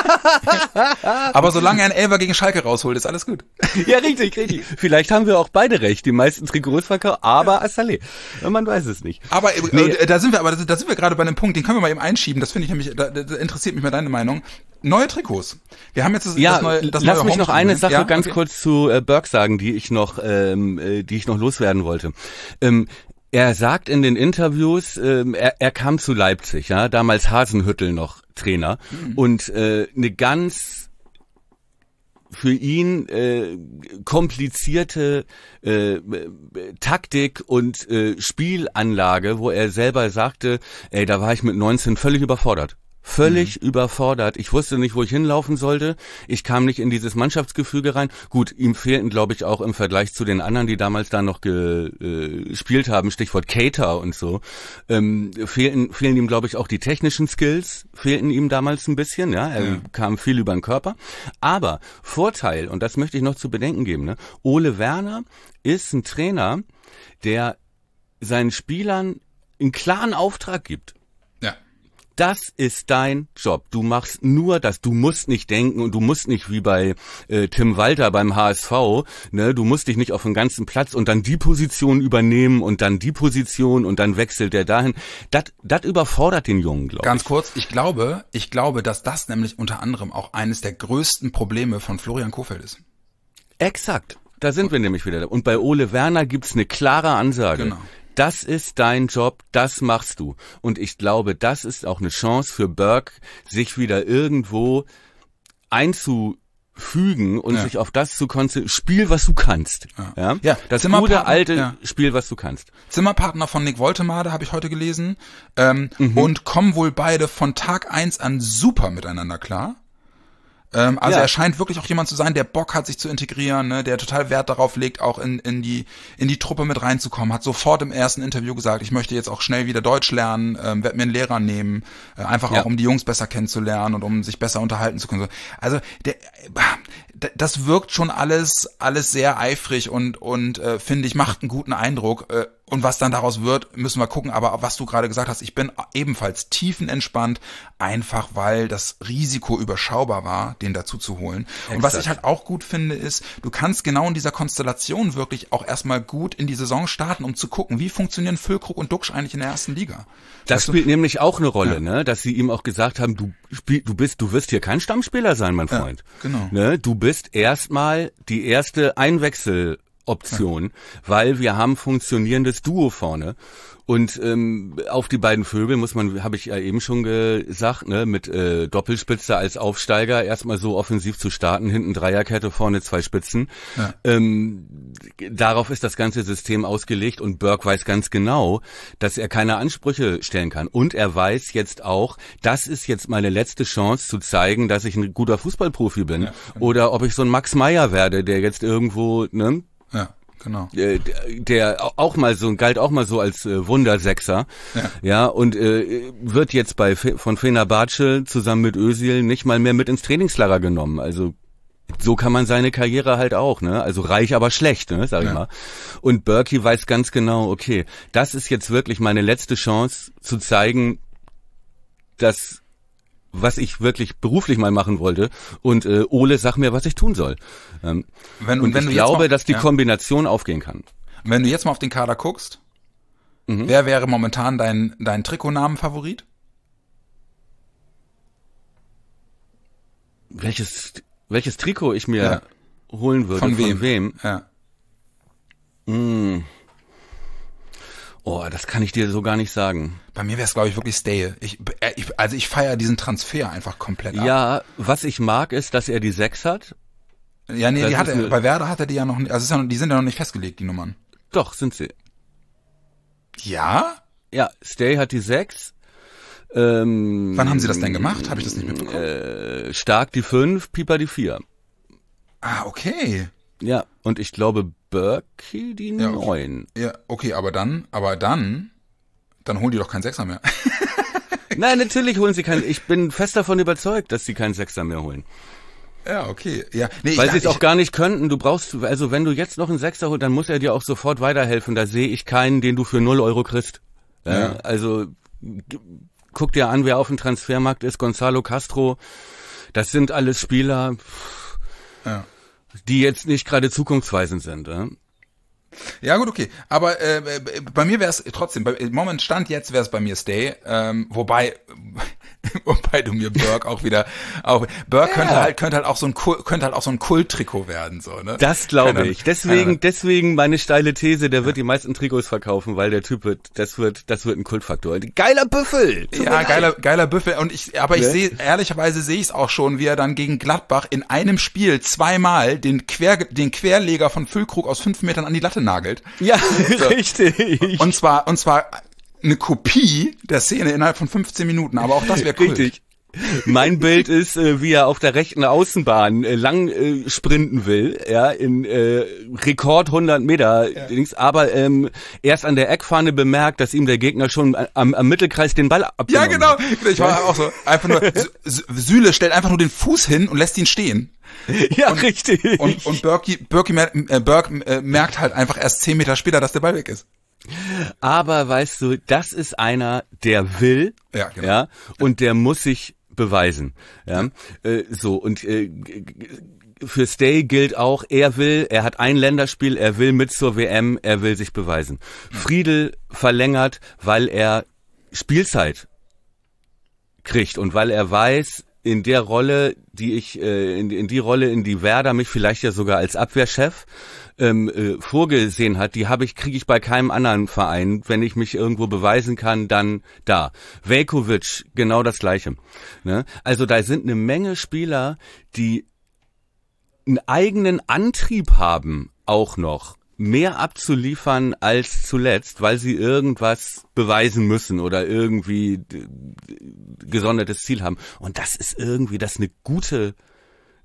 Aber solange er einen Elfer gegen Schalke rausholt, ist alles gut.
Ja, richtig, richtig. Vielleicht haben wir auch beide recht, die meisten Trikots verkauft, aber Assalé. Man weiß es nicht.
Aber äh,
Nee.
äh, da sind wir, aber da, da sind wir gerade bei einem Punkt, den können wir mal eben einschieben. Das finde ich nämlich, da, da interessiert mich mal deine Meinung. Neue Trikots. Wir haben jetzt das,
Ja,
das neue, das
lass
neue
mich noch
Home-Trikot,
eine
ne?
Sache
Ja,
ganz
okay.
kurz zu äh, Burke sagen, die ich noch, ähm, äh, die ich noch loswerden wollte. Ähm, er sagt in den Interviews, ähm, er, er kam zu Leipzig, ja, damals Hasenhüttl noch Trainer
Mhm.
und äh, eine ganz für ihn äh, komplizierte äh, Taktik und äh, Spielanlage, wo er selber sagte, ey, da war ich mit neunzehn völlig überfordert. Völlig mhm. überfordert. Ich wusste nicht, wo ich hinlaufen sollte. Ich kam nicht in dieses Mannschaftsgefüge rein. Gut, ihm fehlten, glaube ich, auch im Vergleich zu den anderen, die damals da noch ge, äh, gespielt haben, Stichwort Cater und so, ähm, fehlten, fehlen ihm, glaube ich, auch die technischen Skills, fehlten ihm damals ein bisschen. Ja, er
Ja.
kam viel über den Körper. Aber Vorteil, und das möchte ich noch zu bedenken geben, ne? Ole Werner ist ein Trainer, der seinen Spielern einen klaren Auftrag gibt.
Ja.
Das ist dein Job. Du machst nur das. Du musst nicht denken und du musst nicht wie bei äh, Tim Walter beim H S V, ne, du musst dich nicht auf den ganzen Platz und dann die Position übernehmen und dann die Position und dann wechselt der dahin. Das das überfordert den Jungen, glaube ich.
Ganz kurz, ich glaube, ich glaube, dass das nämlich unter anderem auch eines der größten Probleme von Florian Kohfeldt ist.
Exakt. Da sind wir nämlich wieder. Und bei Ole Werner gibt's eine klare Ansage.
Genau.
Das ist dein Job, das machst du. Und ich glaube, das ist auch eine Chance für Burke, sich wieder irgendwo einzufügen und
Ja.
sich auf das zu konzentrieren. Spiel, was du kannst.
Ja.
Ja,
Ja,
das
Zimmerpartner,
gute alte
ja.
Spiel, was du kannst.
Zimmerpartner von Nick Woltemade habe ich heute gelesen ähm,
Mhm.
und kommen wohl beide von Tag eins an super miteinander klar. Ähm, also
Ja.
er scheint wirklich auch jemand zu sein, der Bock hat, sich zu integrieren, ne, der total Wert darauf legt, auch in, in die in die Truppe mit reinzukommen. Hat sofort im ersten Interview gesagt, ich möchte jetzt auch schnell wieder Deutsch lernen, ähm, werde mir einen Lehrer nehmen, äh, einfach
Ja.
auch um die Jungs besser kennenzulernen und um sich besser unterhalten zu können. Also der, äh, das wirkt schon alles alles sehr eifrig und und äh, finde ich macht einen guten Eindruck. Äh, Und was dann daraus wird, müssen wir gucken. Aber was du gerade gesagt hast, ich bin ebenfalls tiefenentspannt, einfach weil das Risiko überschaubar war, den dazu zu holen. Und was
Exakt.
ich halt auch gut finde, ist, du kannst genau in dieser Konstellation wirklich auch erstmal gut in die Saison starten, um zu gucken, wie funktionieren Füllkrug und Duxch eigentlich in der ersten Liga.
Das
Weißt du?
spielt nämlich auch eine Rolle,
Ja.
ne, dass sie ihm auch gesagt haben, du spiel, du bist, du wirst hier kein Stammspieler sein, mein Freund.
Ja, genau.
Ne, du bist erstmal die erste Einwechsel Option, weil wir haben funktionierendes Duo vorne und ähm, auf die beiden Vögel muss man, habe ich ja eben schon gesagt, ne, mit äh, Doppelspitze als Aufsteiger erstmal so offensiv zu starten, hinten Dreierkette, vorne zwei Spitzen.
Ja.
Ähm, darauf ist das ganze System ausgelegt und Burke weiß ganz genau, dass er keine Ansprüche stellen kann und er weiß jetzt auch, das ist jetzt meine letzte Chance zu zeigen, dass ich ein guter Fußballprofi bin
Ja, genau.
oder ob ich so ein Max Meyer werde, der jetzt irgendwo, ne,
Ja, genau.
äh, der auch mal so galt auch mal so als äh, Wundersechser,
Ja.
ja und äh, wird jetzt bei von Fenerbahce zusammen mit Özil nicht mal mehr mit ins Trainingslager genommen. Also so kann man seine Karriere halt auch, ne? Also reich, aber schlecht, ne? Sag ich
Ja.
mal. Und Berkey weiß ganz genau, okay, das ist jetzt wirklich meine letzte Chance zu zeigen, dass was ich wirklich beruflich mal machen wollte. Und äh, Ole, sag mir, was ich tun soll. Ähm,
Wenn,
und
wenn
ich
du
glaube,
jetzt mal,
dass die
ja.
Kombination aufgehen kann.
Wenn du jetzt mal auf den Kader guckst,
Mhm.
wer wäre momentan dein, dein Trikotnamen-Favorit?
Welches, welches Trikot ich mir
Ja.
holen würde?
Von wem?
Von wem?
Ja.
Mm. Oh, das kann ich dir so gar nicht sagen.
Bei mir wäre es, glaube ich, wirklich Stay. Ich, äh, ich, also ich feiere diesen Transfer einfach komplett ab.
Ja, was ich mag, ist, dass er die sechs hat.
Ja, nee,
Das
die hat
ist
er,
eine-
bei Werder hat er die ja noch nicht, also ist ja noch, die sind ja noch nicht festgelegt, die Nummern.
Doch, sind sie.
Ja?
Ja, Stay hat die sechs. Ähm,
Wann haben sie das denn gemacht? Habe ich das nicht mitbekommen?
Äh, Stark die fünf, Pieper die vier.
Ah, okay.
Ja, und ich glaube Berkey die
Ja, okay.
neun.
Ja, okay, aber dann, aber dann, dann holen die doch keinen Sechser mehr.
Nein, natürlich holen sie keinen. Ich bin fest davon überzeugt, dass sie keinen Sechser mehr holen.
Ja, okay. Ja, nee, ich,
Weil sie es
ich,
auch gar nicht könnten. Du brauchst, also wenn du jetzt noch einen Sechser holst, dann muss er dir auch sofort weiterhelfen. Da sehe ich keinen, den du für null Euro kriegst. Ja,
Ja.
Also g- guck dir an, wer auf dem Transfermarkt ist. Gonzalo Castro. Das sind alles Spieler,
ja.
die jetzt nicht gerade zukunftsweisend sind. Ja?
Ja, gut, okay. Aber äh, bei mir wäre es trotzdem, bei, im Moment Stand jetzt wäre es bei mir Stay, ähm, wobei wobei du mir Burke auch wieder auch Burke
Ja.
könnte halt könnte halt auch so ein Kult, könnte halt auch so ein Kulttrikot werden, so, ne?
Das glaube
Keine-
ich. Deswegen,
keine-
deswegen meine steile These, der wird die meisten Trikots verkaufen, weil der Typ wird, das wird, das wird ein Kultfaktor. Geiler Büffel! Tut mir
Ja,
leid.
geiler, geiler Büffel. Und ich, aber ich
Ne?
sehe, ehrlicherweise sehe ich es auch schon, wie er dann gegen Gladbach in einem Spiel zweimal den Quer, den Querleger von Füllkrug aus fünf Metern an die Latte nagelt.
Ja, richtig.
Und zwar, und zwar eine Kopie der Szene innerhalb von fünfzehn Minuten. Aber auch das wäre cool.
Richtig. Mein Bild ist, äh, wie er auf der rechten Außenbahn äh, lang äh, sprinten will, ja, in äh, Rekord hundert Meter, Dings, aber ähm, erst an der Eckfahne bemerkt, dass ihm der Gegner schon am, am Mittelkreis den Ball abgenommen
Ja, genau.
hat.
Ich war auch so. Einfach nur, Sü- Sü- Süle stellt einfach nur den Fuß hin und lässt ihn stehen.
Ja, richtig.
Und, und Berkey, Berkey, mer- äh, Burke äh, merkt halt einfach erst zehn Meter später, dass der Ball weg ist.
Aber weißt du, das ist einer, der will,
Ja, genau.
ja, und der muss sich beweisen, ja, Äh, so und äh, g- g- für Stay gilt auch, er will, er hat ein Länderspiel, er will mit zur W M, er will sich beweisen. Friedel verlängert, weil er Spielzeit kriegt und weil er weiß, in der Rolle, die ich, äh, in, in die Rolle, in die Werder mich vielleicht ja sogar als Abwehrchef ähm, äh, vorgesehen hat, die habe ich, kriege ich bei keinem anderen Verein. Wenn ich mich irgendwo beweisen kann, dann da. Veljković, genau das Gleiche. Ne? Also da sind eine Menge Spieler, die einen eigenen Antrieb haben, auch noch mehr abzuliefern als zuletzt, weil sie irgendwas beweisen müssen oder irgendwie d- d- gesondertes Ziel haben. Und das ist irgendwie, das ist eine gute,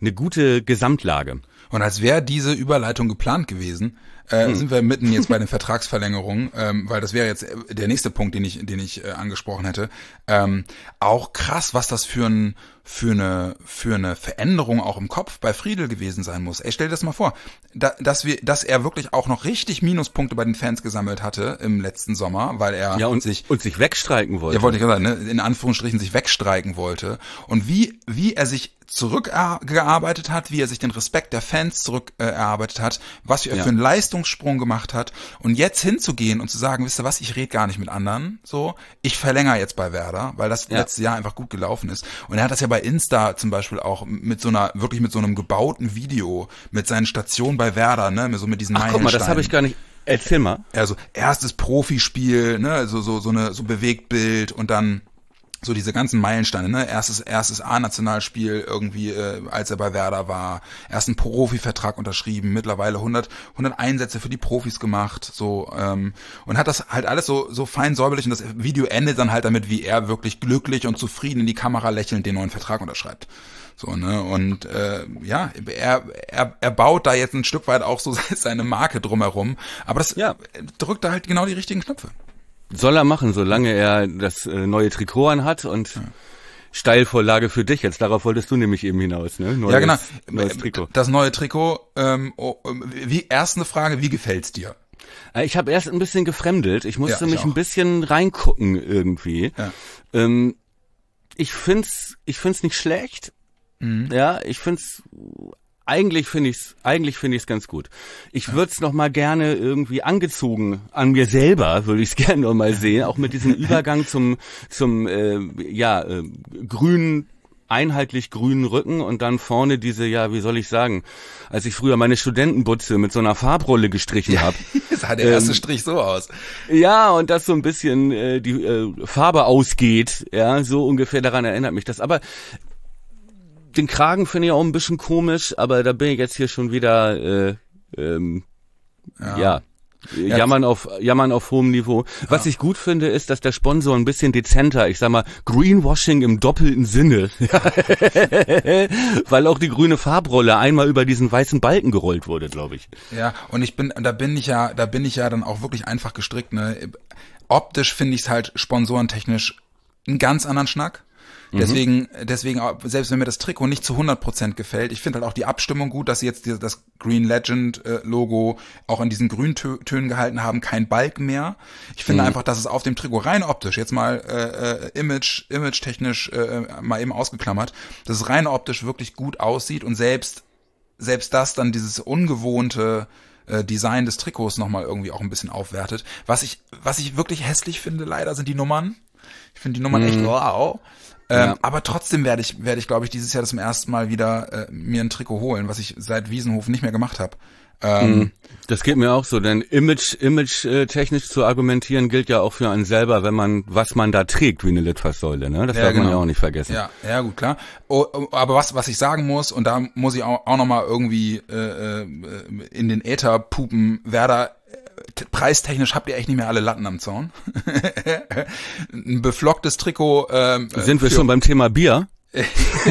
eine gute Gesamtlage.
Und als wäre diese Überleitung geplant gewesen, äh, hm. sind wir mitten jetzt bei den Vertragsverlängerungen, ähm, weil das wäre jetzt der nächste Punkt, den ich, den ich äh, angesprochen hätte. Ähm, auch krass, was das für ein für eine für eine Veränderung auch im Kopf bei Friedl gewesen sein muss. Ey, stell dir das mal vor, da, dass wir, dass er wirklich auch noch richtig Minuspunkte bei den Fans gesammelt hatte im letzten Sommer, weil er
ja, und
sich
und sich wegstreiken wollte.
Ja, wollte ich gerade sagen, ne, in Anführungsstrichen sich wegstreiken wollte. Und wie wie er sich zurückgearbeitet hat, wie er sich den Respekt der Fans zurück äh, erarbeitet hat, was er ja. für einen Leistungssprung gemacht hat und jetzt hinzugehen und zu sagen, wisst ihr was, ich rede gar nicht mit anderen, so, ich verlängere jetzt bei Werder, weil das ja. letzte Jahr einfach gut gelaufen ist. Und er hat das ja bei Insta zum Beispiel auch mit so einer, wirklich mit so einem gebauten Video, mit seinen Stationen bei Werder, ne, so mit diesen
Ach, guck mal, das habe ich gar nicht. Erzähl mal.
Also erstes Profispiel, ne, so so so eine so Bewegtbild und dann so diese ganzen Meilensteine, ne, erstes erstes A-Nationalspiel irgendwie, äh, als er bei Werder war, ersten Profivertrag unterschrieben, mittlerweile hundert hundert Einsätze für die Profis gemacht, so ähm, und hat das halt alles so so fein säuberlich und das Video endet dann halt damit, wie er wirklich glücklich und zufrieden in die Kamera lächelnd den neuen Vertrag unterschreibt. So, ne, und äh, ja, er, er er baut da jetzt ein Stück weit auch so seine Marke drumherum, aber das ja. drückt da halt genau die richtigen Knöpfe.
Soll er machen, solange er das äh, neue Trikot anhat und ja. Steilvorlage für dich. Jetzt darauf wolltest du nämlich eben hinaus, ne? Neues,
ja, genau.
Neues Trikot.
Das neue Trikot. Ähm, oh, wie erste Frage, wie gefällt's dir?
Ich habe erst ein bisschen gefremdelt. Ich musste ja, ich mich auch. ein bisschen reingucken irgendwie. Ja. Ähm, ich find's, ich find's nicht schlecht. Mhm. Ja, ich find's. Eigentlich finde ich's, eigentlich finde ich's ganz gut. Ich ja. würde es noch mal gerne irgendwie angezogen an mir selber, würde ich es gerne noch mal sehen, auch mit diesem Übergang zum zum äh, ja äh, grünen, einheitlich grünen Rücken und dann vorne diese, ja, wie soll ich sagen, als ich früher meine Studentenbutze mit so einer Farbrolle gestrichen habe.
Das sah der erste ähm, Strich so aus.
Ja, und dass so ein bisschen äh, die äh, Farbe ausgeht, ja, so ungefähr, daran erinnert mich das. Aber den Kragen finde ich auch ein bisschen komisch, aber da bin ich jetzt hier schon wieder äh, ähm, ja, ja, ja jammern auf jammern auf hohem Niveau. Ja. Was ich gut finde, ist, dass der Sponsor ein bisschen dezenter, ich sag mal Greenwashing im doppelten Sinne, weil auch die grüne Farbrolle einmal über diesen weißen Balken gerollt wurde, glaube ich.
Ja, und ich bin, da bin ich ja, da bin ich ja dann auch wirklich einfach gestrickt. Ne? Optisch finde ich es halt sponsorentechnisch einen ganz anderen Schnack. Deswegen, deswegen, selbst wenn mir das Trikot nicht zu hundert Prozent gefällt, ich finde halt auch die Abstimmung gut, dass sie jetzt das Green Legend äh, Logo auch in diesen Grüntönen gehalten haben, kein Balken mehr. Ich finde mhm. einfach, dass es auf dem Trikot rein optisch, jetzt mal äh, Image, Image-technisch äh, mal eben ausgeklammert, dass es rein optisch wirklich gut aussieht und selbst, selbst das dann dieses ungewohnte äh, Design des Trikots nochmal irgendwie auch ein bisschen aufwertet. Was ich, was ich wirklich hässlich finde, leider, sind die Nummern. Ich finde die Nummern mhm. echt wow. Ähm, ja. Aber trotzdem werde ich, werde ich, glaube ich, dieses Jahr zum ersten Mal wieder äh, mir ein Trikot holen, was ich seit Wiesenhof nicht mehr gemacht habe. Ähm,
das geht mir auch so, denn Image, Image äh, technisch zu argumentieren gilt ja auch für einen selber, wenn man, was man da trägt, wie eine Litfaßsäule, ne? Das ja, darf genau. man ja auch nicht vergessen.
Ja, ja, gut, klar. Oh, aber was, was ich sagen muss, und da muss ich auch, auch nochmal irgendwie äh, in den Äther pupen, Werder, preistechnisch habt ihr echt nicht mehr alle Latten am Zaun. Ein beflocktes Trikot. Ähm,
Sind wir schon beim Thema Bier?
ja,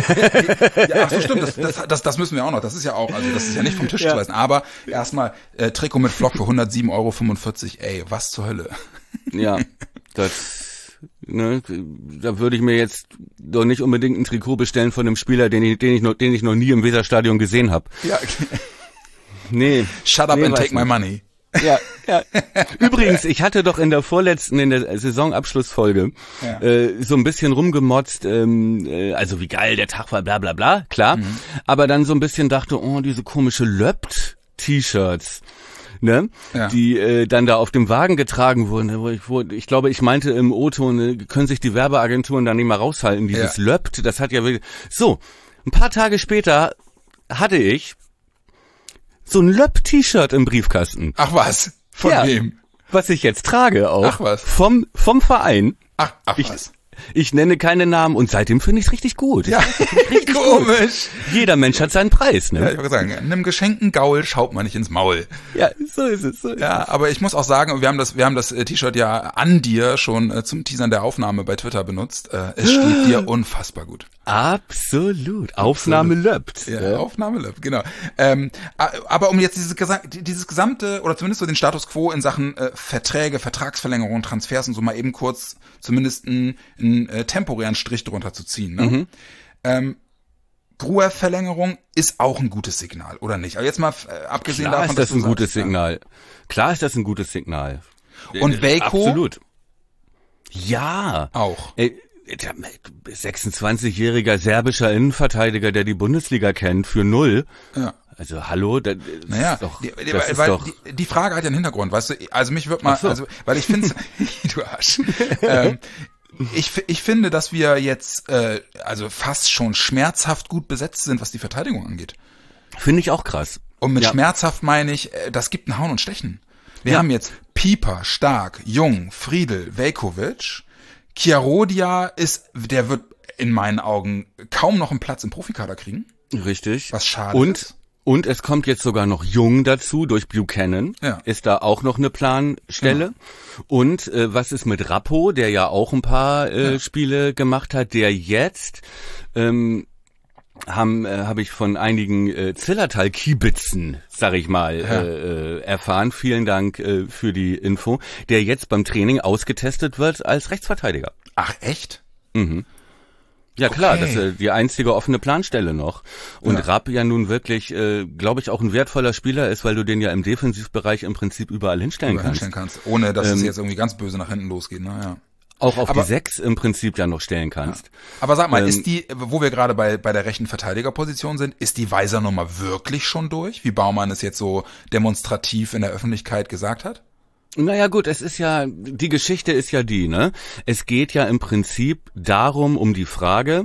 ach so, stimmt, das, das, das, das müssen wir auch noch. Das ist ja auch, also das ist ja nicht vom Tisch ja. zu reißen. Aber erstmal äh, Trikot mit Flock für hundertsieben Euro fünfundvierzig. Ey, was zur Hölle?
Ja, das, ne, da würde ich mir jetzt doch nicht unbedingt ein Trikot bestellen von einem Spieler, den ich, den ich noch, den ich noch nie im Weserstadion gesehen habe.
Ja, okay.
Nee.
Shut up
nee,
and take my money.
Ja, ja. Übrigens, ich hatte doch in der vorletzten, in der Saisonabschlussfolge ja. äh, so ein bisschen rumgemotzt, ähm, äh, also wie geil der Tag war, bla bla bla, klar. Mhm. Aber dann so ein bisschen dachte, oh, diese komische Löpt-T-Shirts, ne, ja. die äh, dann da auf dem Wagen getragen wurden. Wo ich, wo, ich glaube, ich meinte im O-Ton, äh, können sich die Werbeagenturen da nicht mal raushalten. Dieses ja. Löpt, das hat ja wirklich... So, ein paar Tage später hatte ich so ein Löpp-T-Shirt im Briefkasten.
Ach was? Von ja, wem?
Was ich jetzt trage auch.
Ach was?
Vom, vom Verein.
Ach, ach
ich,
was?
Ich nenne keine Namen und seitdem finde ich es richtig gut.
Ja, richtig komisch.
Gut. Jeder Mensch hat seinen Preis, ne?
Ja, ich wollte sagen, einem geschenkten Gaul schaut man nicht ins Maul.
Ja, so ist es. So ist
ja,
es.
Aber ich muss auch sagen, wir haben das, wir haben das T-Shirt ja an dir schon äh, zum Teasern der Aufnahme bei Twitter benutzt. Äh, es steht dir unfassbar gut.
Absolut. Aufnahme löppt.
Ja, ja. Aufnahme löppt, genau. Ähm, aber um jetzt dieses, dieses gesamte, oder zumindest so den Status quo in Sachen äh, Verträge, Vertragsverlängerung, Transfers und so mal eben kurz zumindest einen, einen äh, temporären Strich drunter zu ziehen. Ne? Mhm. Ähm, Gruev-Verlängerung ist auch ein gutes Signal, oder nicht? Aber jetzt mal äh, abgesehen
Klar
davon,
ist das
dass
ein
du
gutes
sagst,
Signal. Ja. Klar ist das ein gutes Signal.
Und Veiko?
Absolut. Ja.
Auch.
Äh, sechsundzwanzigjähriger serbischer Innenverteidiger, der die Bundesliga kennt, für null. Ja. Also hallo, das
naja,
ist doch,
die, die,
das ist
weil
doch
die, die Frage hat ja einen Hintergrund, weißt du, also mich wird mal,
so.
also weil ich finde, du Arsch, ähm, ich, ich finde, dass wir jetzt äh, also fast schon schmerzhaft gut besetzt sind, was die Verteidigung angeht.
Finde ich auch krass.
Und mit
ja.
schmerzhaft meine ich, das gibt ein Hauen und Stechen. Wir
ja.
haben jetzt Pieper, Stark, Jung, Friedel, Veljković. Chiarodia ist, der wird in meinen Augen kaum noch einen Platz im Profikader kriegen.
Richtig.
Was schade
und,
ist.
Und es kommt jetzt sogar noch Jung dazu, durch Buchanan. Ja. Ist da auch noch eine Planstelle. Ja. Und äh, was ist mit Rappo, der ja auch ein paar äh, ja. Spiele gemacht hat, der jetzt... Ähm, haben äh, habe ich von einigen äh, Zillertal-Kiebitzen, sag ich mal, ja. äh, erfahren. Vielen Dank äh, für die Info. Der jetzt beim Training ausgetestet wird als Rechtsverteidiger.
Ach, echt?
Mhm. Ja okay. Klar, das ist äh, die einzige offene Planstelle noch. Und ja. Rapp ja nun wirklich, äh, glaube ich, auch ein wertvoller Spieler ist, weil du den ja im Defensivbereich im Prinzip überall hinstellen
überall
kannst.
Hinstellen kannst. Ohne, dass ähm, es jetzt irgendwie ganz böse nach hinten losgeht. Ne? Ja.
Auch auf aber, die sechs im Prinzip ja noch stellen kannst. Ja.
Aber sag mal,
ähm,
ist die, wo wir gerade bei bei der rechten Verteidigerposition sind, ist die Weiser-Nummer wirklich schon durch, wie Baumann es jetzt so demonstrativ in der Öffentlichkeit gesagt hat?
Naja gut, es ist ja, die Geschichte ist ja die, ne? Es geht ja im Prinzip darum, um die Frage,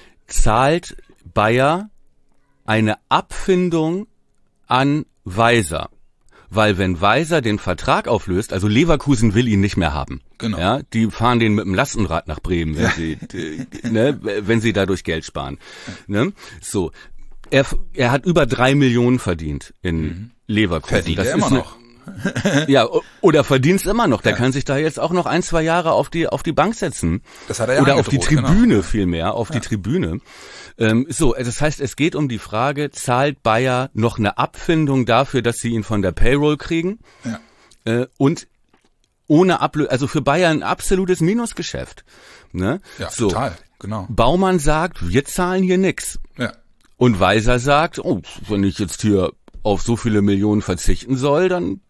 zahlt Bayer eine Abfindung an Weiser? Weil wenn Weiser den Vertrag auflöst, also Leverkusen will ihn nicht mehr haben.
Genau.
Ja, die fahren den mit dem Lastenrad nach Bremen, wenn sie, die, ne, wenn sie dadurch Geld sparen. Ne? So, er, er hat über drei Millionen verdient in mhm. Leverkusen.
Verdient
das
er
ist
immer
eine,
noch.
Ja, oder verdienst immer noch. Der
ja.
kann sich da jetzt auch noch ein, zwei Jahre auf die auf die Bank setzen.
Das hat er ja
Oder auf die Tribüne
genau.
vielmehr, auf
ja.
die Tribüne. Ähm, so, das heißt, es geht um die Frage, zahlt Bayer noch eine Abfindung dafür, dass sie ihn von der Payroll kriegen?
Ja.
Äh, und ohne Ablösung, also für Bayer ein absolutes Minusgeschäft. Ne?
Ja,
so.
total, genau.
Baumann sagt, wir zahlen hier nix.
Ja.
Und Weiser sagt, oh, wenn ich jetzt hier auf so viele Millionen verzichten soll, dann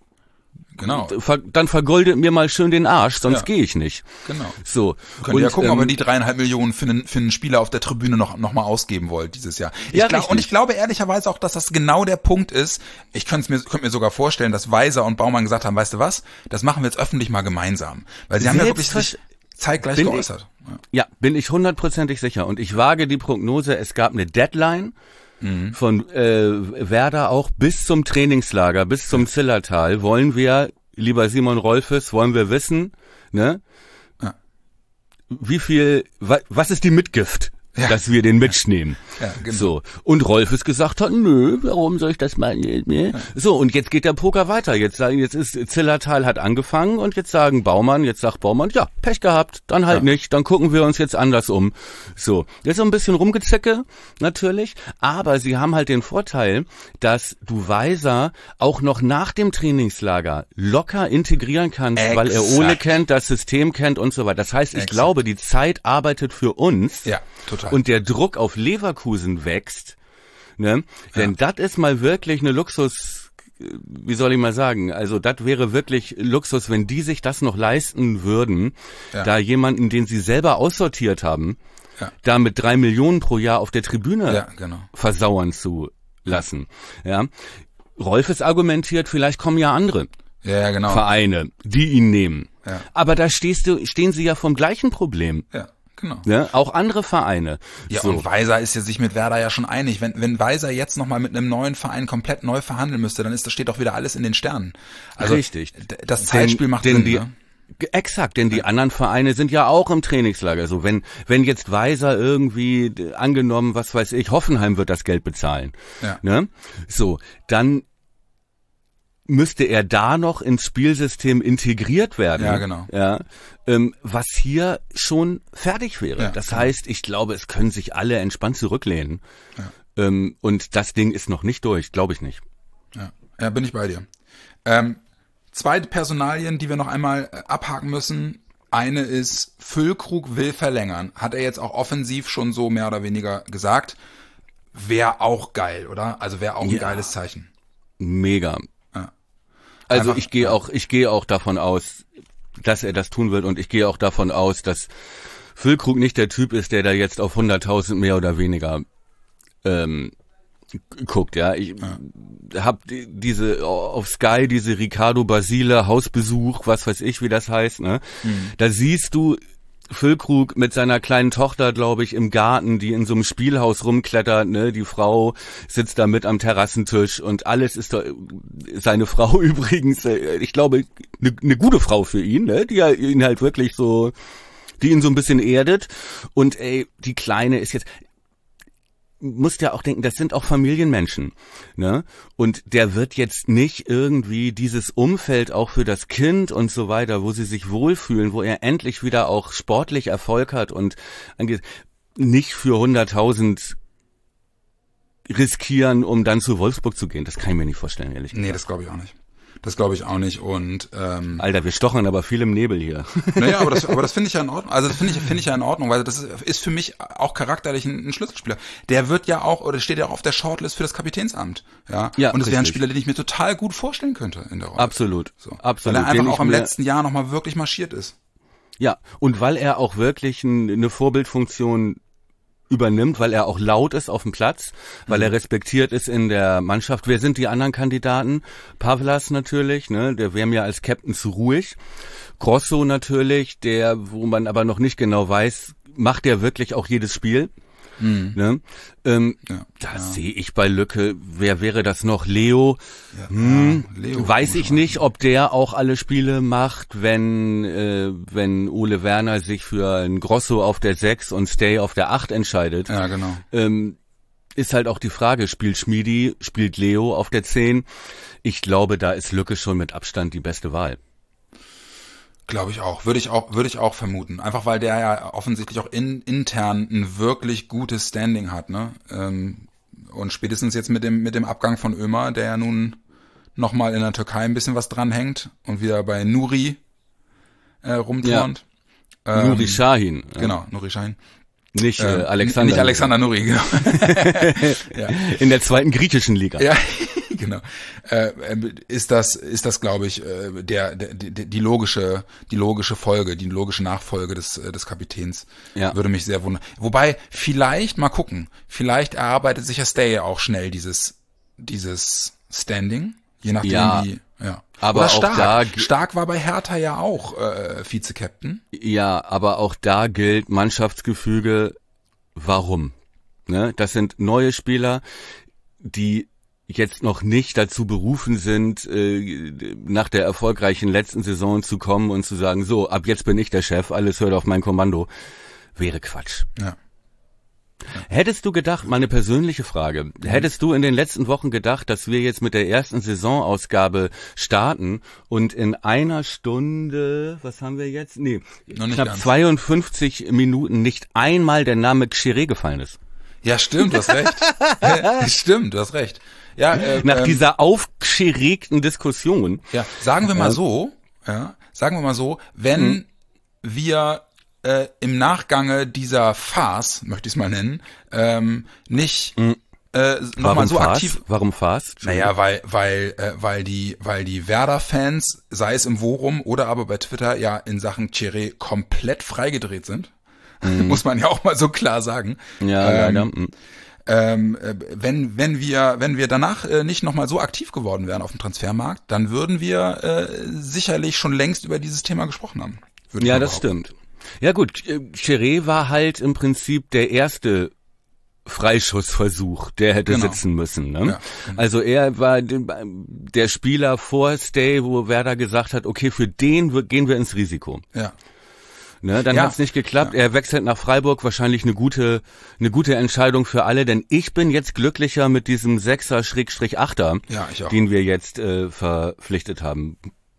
Genau.
Ver, dann vergoldet mir mal schön den Arsch, sonst ja. gehe ich nicht.
Genau.
So.
Könnt ihr ja gucken, ähm, ob ihr die dreieinhalb Millionen für einen, für einen Spieler auf der Tribüne noch, noch mal ausgeben wollt dieses Jahr. Ich
ja,
glaub, und ich glaube ehrlicherweise auch, dass das genau der Punkt ist. Ich könnte mir, könnte mir sogar vorstellen, dass Weiser und Baumann gesagt haben, weißt du was, das machen wir jetzt öffentlich mal gemeinsam. Weil sie haben ja wirklich sich zeitgleich geäußert.
Ich, ja. ja, bin ich hundertprozentig sicher. Und ich wage die Prognose, es gab eine Deadline, Mhm. von äh, Werder auch bis zum Trainingslager, bis zum Zillertal, wollen wir, lieber Simon Rolfes, wollen wir wissen, ne,
ja.
wie viel, wa, was ist die Mitgift, ja. dass wir den mitnehmen?
Ja, genau.
So. Und Rolfes gesagt hat, nö, warum soll ich das mal, ne? Ja. So, und jetzt geht der Poker weiter. Jetzt sagen, jetzt ist, Zillertal hat angefangen und jetzt sagen Baumann, jetzt sagt Baumann, ja, Pech gehabt, dann halt ja. nicht, dann gucken wir uns jetzt anders um. So. Jetzt so ein bisschen Rumgezicke, natürlich, aber sie haben halt den Vorteil, dass du Weiser auch noch nach dem Trainingslager locker integrieren kannst, Exakt. weil er Ole kennt, das System kennt und so weiter. Das heißt, ich Exakt. glaube, die Zeit arbeitet für uns.
Ja, total.
Und der Druck auf Leverkusen wächst, ne? Denn ja. das ist mal wirklich eine Luxus, wie soll ich mal sagen, also das wäre wirklich Luxus, wenn die sich das noch leisten würden, ja. da jemanden, den sie selber aussortiert haben, ja. da mit drei Millionen pro Jahr auf der Tribüne
ja, genau.
versauern zu lassen. Ja. Rolfes argumentiert, vielleicht kommen ja andere
ja, genau.
Vereine, die ihn nehmen.
Ja.
Aber da stehst du, stehen sie ja vom gleichen Problem.
Ja. Genau.
Ja, auch andere Vereine.
Ja,
so.
Und Weiser ist ja sich mit Werder ja schon einig. Wenn, wenn Weiser jetzt nochmal mit einem neuen Verein komplett neu verhandeln müsste, dann ist, das steht doch wieder alles in den Sternen. Also,
richtig.
Das Zeitspiel
denn,
macht
denn
Sinn,
die,
ne?
Exakt, denn die ja. anderen Vereine sind ja auch im Trainingslager. So, wenn, wenn jetzt Weiser irgendwie, angenommen, was weiß ich, Hoffenheim wird das Geld bezahlen.
Ja.
Ne? So, dann müsste er da noch ins Spielsystem integriert werden.
Ja, genau.
Ja, ähm, was hier schon fertig wäre.
Ja,
das
genau.
heißt, ich glaube, es können sich alle entspannt zurücklehnen.
Ja.
Ähm, und das Ding ist noch nicht durch, glaube ich nicht.
Ja. ja, bin ich bei dir. Ähm, zwei Personalien, die wir noch einmal äh, abhaken müssen. Eine ist, Füllkrug will verlängern. Hat er jetzt auch offensiv schon so mehr oder weniger gesagt. Wäre auch geil, oder? Also wäre auch ein
Ja.
geiles Zeichen.
Mega.
Ja.
Also
Einfach-
ich gehe auch, ich gehe auch davon aus, dass er das tun wird und ich gehe auch davon aus, dass Füllkrug nicht der Typ ist, der da jetzt auf hunderttausend mehr oder weniger ähm, guckt. Ja, ich ja. habe diese auf Sky diese Ricardo Basile Hausbesuch, was weiß ich, wie das heißt. Ne, mhm. Da siehst du Füllkrug mit seiner kleinen Tochter, glaube ich, im Garten, die in so einem Spielhaus rumklettert, ne, die Frau sitzt da mit am Terrassentisch und alles ist da, seine Frau übrigens, ich glaube, eine ne gute Frau für ihn, ne, die ihn halt wirklich so, die ihn so ein bisschen erdet und ey, die Kleine ist jetzt, musst ja auch denken, das sind auch Familienmenschen, ne? Und der wird jetzt nicht irgendwie dieses Umfeld auch für das Kind und so weiter, wo sie sich wohlfühlen, wo er endlich wieder auch sportlich Erfolg hat und nicht für hunderttausend riskieren, um dann zu Wolfsburg zu gehen. Das kann ich mir nicht vorstellen, ehrlich gesagt.
Nee, das glaube ich auch nicht. Das glaube ich auch nicht und ähm,
Alter, wir stochern aber viel im Nebel hier.
Naja, aber das, aber das finde ich ja in Ordnung. Also das finde ich, finde ich ja in Ordnung, weil das ist, ist für mich auch charakterlich ein, ein Schlüsselspieler. Der wird ja auch oder steht ja auch auf der Shortlist für das Kapitänsamt. Ja.
Ja,
und das wäre ein
richtig.
Spieler, den ich mir total gut vorstellen könnte in der Rolle.
Absolut,
so.
absolut.
Weil er einfach
Den
auch
ich
im
mir-
letzten Jahr nochmal wirklich marschiert ist.
Ja, und weil er auch wirklich ein, eine Vorbildfunktion übernimmt, weil er auch laut ist auf dem Platz, weil
Mhm.
er respektiert ist in der Mannschaft. Wer sind die anderen Kandidaten? Pavlas natürlich, ne, der wäre mir als Captain zu ruhig. Grosso natürlich, der, wo man aber noch nicht genau weiß, macht der wirklich auch jedes Spiel?
Mhm.
Ne? Ähm,
Ja.
da
Ja.
sehe ich bei Lücke, wer wäre das noch? Leo?
Ja,
Hm,
ja, Leo,
weiß ich
komischerweise.
nicht, ob der auch alle Spiele macht, wenn äh, wenn Ole Werner sich für ein Grosso auf der sechs und Stay auf der acht entscheidet.
Ja, genau.
Ähm, ist halt auch die Frage, spielt Schmiedi, spielt Leo auf der zehn? Ich glaube, da ist Lücke schon mit Abstand die beste Wahl.
Glaube ich auch. Würde ich auch, würde ich auch vermuten. Einfach weil der ja offensichtlich auch in, intern ein wirklich gutes Standing hat, ne? Ähm, und spätestens jetzt mit dem, mit dem Abgang von Ömer, der ja nun nochmal in der Türkei ein bisschen was dranhängt und wieder bei Nuri äh, rumturnt. Ähm,
Nuri Sahin. ja.
Genau, Nuri Sahin.
Nicht äh,
Ähm,
Alexander.
Nicht Alexander Nuri, genau. ja.
In der zweiten griechischen Liga.
Ja, genau. Äh, ist das, ist das, glaube ich, äh, der, der, die, die logische, die logische Folge, die logische Nachfolge des, äh, des Kapitäns.
Ja.
Würde mich sehr wundern. Wobei, vielleicht, mal gucken, vielleicht erarbeitet sich ja Stay auch schnell dieses, dieses Standing, je nachdem
Ja.
wie, ja.
Aber
Oder
auch
Stark.
da g-
Stark war bei Hertha ja auch, äh, Vize-Captain.
Ja, aber auch da gilt Mannschaftsgefüge, warum? Ne? Das sind neue Spieler, die jetzt noch nicht dazu berufen sind, äh, nach der erfolgreichen letzten Saison zu kommen und zu sagen, so, ab jetzt bin ich der Chef, alles hört auf mein Kommando. Wäre Quatsch.
Ja.
Hättest du gedacht, meine persönliche Frage, hättest du in den letzten Wochen gedacht, dass wir jetzt mit der ersten Saisonausgabe starten und in einer Stunde, was haben wir jetzt? Nee,
Noch nicht
knapp
ganz.
zweiundfünfzig Minuten nicht einmal der Name Xeré gefallen ist?
Ja, stimmt, du hast recht. Stimmt, du hast recht. Ja, äh,
Nach
ähm,
dieser aufgeregten Diskussion.
Ja, sagen wir mal
Ja.
so, ja, sagen wir mal so, wenn
Mhm.
wir äh, im Nachgange dieser Farce, möchte ich es mal nennen, ähm, nicht
Mhm.
äh, nochmal
Warum
so
Farce?
aktiv.
Warum Farce?
Naja, weil, weil, äh, weil die, weil die Werder-Fans, sei es im Forum oder aber bei Twitter, ja in Sachen Chiré komplett freigedreht sind. Muss man ja auch mal so klar sagen.
Ja,
ähm,
leider. Mhm.
Ähm, äh, wenn wenn wir wenn wir danach äh, nicht nochmal so aktiv geworden wären auf dem Transfermarkt, dann würden wir äh, sicherlich schon längst über dieses Thema gesprochen haben. Würde ich
Ja,
mal
das
behaupten.
stimmt. Ja gut, äh, Chiré war halt im Prinzip der erste Freischussversuch, der hätte
Genau.
sitzen müssen. Ne?
Ja, genau.
Also er war de- der Spieler vor Stay, wo Werder gesagt hat, okay, für den wir- gehen wir ins Risiko.
Ja,
Ne, dann
Ja.
hat's nicht geklappt. Er wechselt nach Freiburg, wahrscheinlich eine gute, eine gute Entscheidung für alle, denn ich bin jetzt glücklicher mit diesem Sechser-Achter,
Ja, ich auch.
den wir jetzt äh, verpflichtet haben.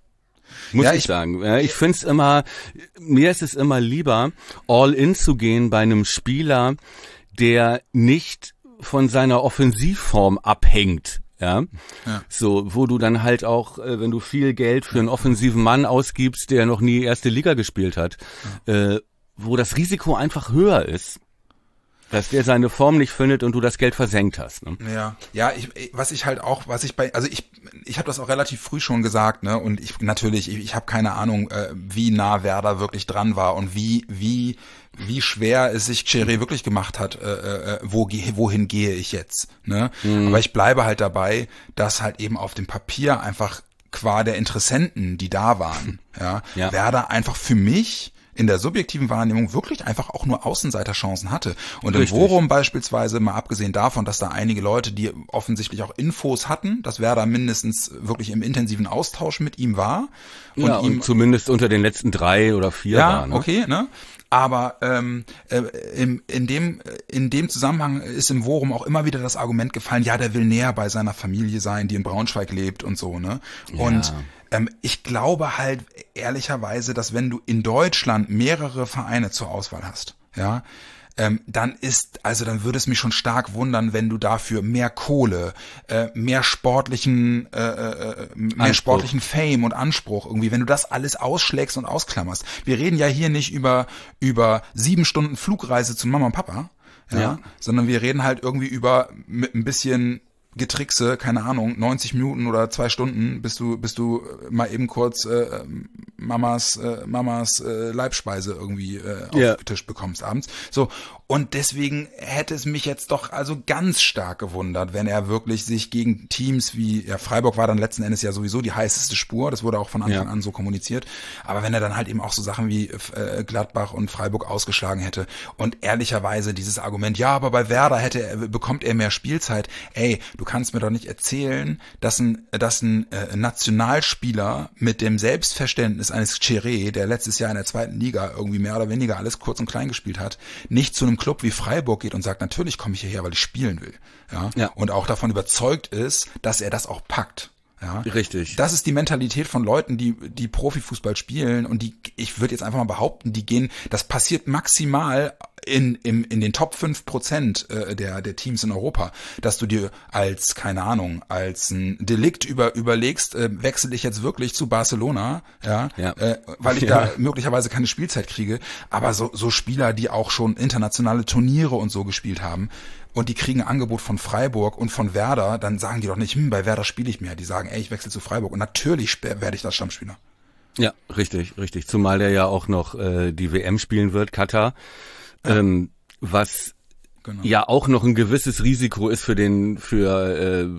Muss
Ja,
ich,
ich-
sagen. Ja, ich find's immer, mir ist es immer lieber, all in zu gehen bei einem Spieler, der nicht von seiner Offensivform abhängt. Ja?
Ja.
So, wo du dann halt auch, äh, wenn du viel Geld für einen offensiven Mann ausgibst, der noch nie erste Liga gespielt hat, äh, wo das Risiko einfach höher ist, dass der seine Form nicht findet und du das Geld versenkt hast. Ne?
Ja, ja, ich, was ich halt auch, was ich bei, also ich, ich habe das auch relativ früh schon gesagt, ne, und ich natürlich, ich, ich habe keine Ahnung, äh, wie nah Werder wirklich dran war und wie, wie, wie schwer es sich Chéré wirklich gemacht hat, äh, äh, wo, ge- wohin gehe ich jetzt, ne? Mhm. Aber ich bleibe halt dabei, dass halt eben auf dem Papier einfach qua der Interessenten, die da waren, ja,
Ja.
Werder einfach für mich in der subjektiven Wahrnehmung wirklich einfach auch nur Außenseiterchancen hatte. Und
Richtig.
im Forum beispielsweise, mal abgesehen davon, dass da einige Leute, die offensichtlich auch Infos hatten, dass Werder mindestens wirklich im intensiven Austausch mit ihm war. Und
Ja,
ihm
und zumindest unter den letzten drei oder vier
ja,
war. Ne?
okay, ne? Aber ähm, äh, im, in dem in dem Zusammenhang ist im Forum auch immer wieder das Argument gefallen, ja, der will näher bei seiner Familie sein, die in Braunschweig lebt und so, ne? Und
Ja.
ähm, ich glaube halt ehrlicherweise, dass wenn du in Deutschland mehrere Vereine zur Auswahl hast, ja, ähm, dann ist, also dann würde es mich schon stark wundern, wenn du dafür mehr Kohle, äh, mehr sportlichen, äh, äh, mehr
Anspruch.
sportlichen Fame und Anspruch irgendwie, wenn du das alles ausschlägst und ausklammerst. Wir reden ja hier nicht über über sieben Stunden Flugreise zu Mama und Papa, ja,
Ja.
sondern wir reden halt irgendwie über mit ein bisschen Getrickse, keine Ahnung, neunzig Minuten oder zwei Stunden, bis du bis du mal eben kurz äh, Mamas äh, Mamas äh, Leibspeise irgendwie äh, auf
Ja.
den Tisch bekommst abends. So, und deswegen hätte es mich jetzt doch also ganz stark gewundert, wenn er wirklich sich gegen Teams wie, ja, Freiburg war dann letzten Endes ja sowieso die heißeste Spur, das wurde auch von Anfang
Ja.
an so kommuniziert, aber wenn er dann halt eben auch so Sachen wie äh, Gladbach und Freiburg ausgeschlagen hätte und ehrlicherweise dieses Argument, ja, aber bei Werder hätte er, bekommt er mehr Spielzeit, ey, du kannst mir doch nicht erzählen, dass ein, dass ein äh, Nationalspieler mit dem Selbstverständnis eines Chéré, der letztes Jahr in der zweiten Liga irgendwie mehr oder weniger alles kurz und klein gespielt hat, nicht zu einem Club wie Freiburg geht und sagt, natürlich komme ich hierher, weil ich spielen will. Ja?
Ja.
Und auch davon überzeugt ist, dass er das auch packt. Ja?
Richtig.
Das ist die Mentalität von Leuten, die die Profifußball spielen und die, ich würde jetzt einfach mal behaupten, die gehen, das passiert maximal in im in den Top fünf Prozent äh, der der Teams in Europa, dass du dir als, keine Ahnung, als ein Delikt über überlegst, äh, wechsle ich jetzt wirklich zu Barcelona, ja,
Ja.
Äh, weil ich
Ja.
da möglicherweise keine Spielzeit kriege, aber so so Spieler, die auch schon internationale Turniere und so gespielt haben, und die kriegen ein Angebot von Freiburg und von Werder, dann sagen die doch nicht, hm, bei Werder spiele ich mehr. Die sagen, ey, ich wechsle zu Freiburg. Und natürlich sp- werde ich das Stammspieler.
Ja, richtig, richtig. Zumal der ja auch noch äh, die W M spielen wird, Katar,
Ja.
ähm, was
Genau.
ja auch noch ein gewisses Risiko ist für den, für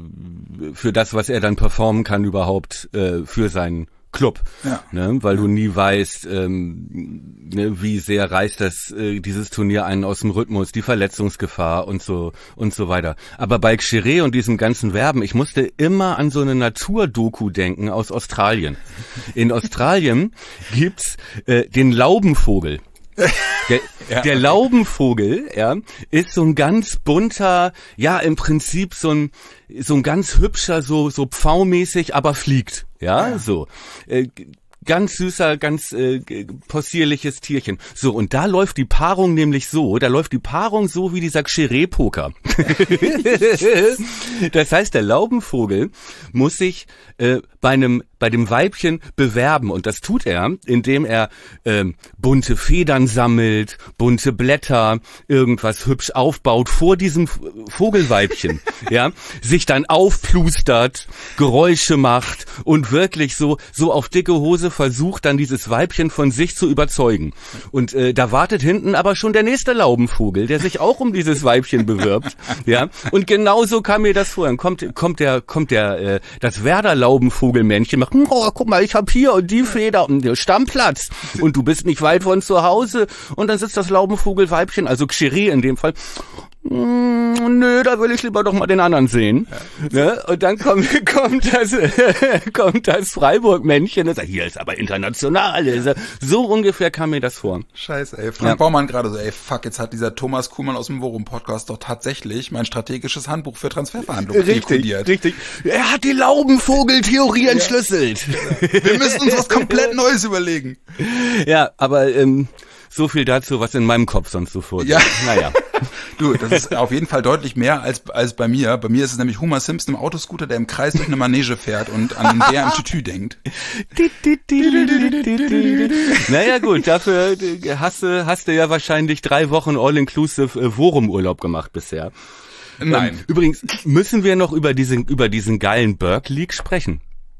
äh, für das, was er dann performen kann überhaupt äh, für seinen Club,
Ja.
ne? Weil du nie weißt, ähm, ne, wie sehr reißt das äh, dieses Turnier einen aus dem Rhythmus, die Verletzungsgefahr und so und so weiter. Aber bei Chéré und diesem ganzen Werben, ich musste immer an so eine Naturdoku denken aus Australien. In Australien gibt's äh, den Laubenvogel. Der,
Ja,
der
okay.
Laubenvogel, ja, ist so ein ganz bunter, ja, im Prinzip so ein so ein ganz hübscher, so so pfaumäßig, aber fliegt, ja,
Ja.
so. Äh, Ganz süßer, ganz äh, possierliches Tierchen. So, und da läuft die Paarung nämlich so, da läuft die Paarung so wie dieser Chéré-Poker. Das heißt, der Laubenvogel muss sich äh, bei einem bei dem Weibchen bewerben, und das tut er, indem er ähm, bunte Federn sammelt, bunte Blätter, irgendwas hübsch aufbaut vor diesem V- Vogelweibchen, ja, sich dann aufplustert, Geräusche macht und wirklich so so auf dicke Hose versucht, dann dieses Weibchen von sich zu überzeugen. Und äh, da wartet hinten aber schon der nächste Laubenvogel, der sich auch um dieses Weibchen bewirbt, ja. Und genauso kam mir das vor. Dann kommt kommt der kommt der äh, das Werder Laubenvogelmännchen, macht, oh, guck mal, ich hab hier und die Feder und der Stammplatz und du bist nicht weit von zu Hause, und dann sitzt das Laubenvogelweibchen, also Chéré in dem Fall. Mm, nö, da will ich lieber doch mal den anderen sehen. Ja. Ne? Und dann kommt, kommt das, kommt das Freiburg-Männchen und sagt, hier ist aber international. So ungefähr kam mir das vor.
Scheiße, ey. Frank ja. Baumann gerade so, ey, fuck, jetzt hat dieser Thomas Kuhlmann aus dem Worum-Podcast doch tatsächlich mein strategisches Handbuch für Transferverhandlungen dekodiert.
Richtig, richtig. Er hat die Laubenvogeltheorie ja. entschlüsselt.
Wir müssen uns was komplett Neues überlegen.
Ja, aber ähm, so viel dazu, was in meinem Kopf sonst so vorgeht.
Ja.
Naja.
Du, das ist auf jeden Fall deutlich mehr als als bei mir. Bei mir ist es nämlich Homer Simpson im Autoscooter, der im Kreis durch eine Manege fährt und an den Bär im Tütü denkt.
Naja gut, dafür hast du, hast du ja wahrscheinlich drei Wochen All-Inclusive Worum-Urlaub gemacht bisher.
Nein.
Ähm, übrigens, müssen wir noch über diesen, über diesen geilen Burke League sprechen?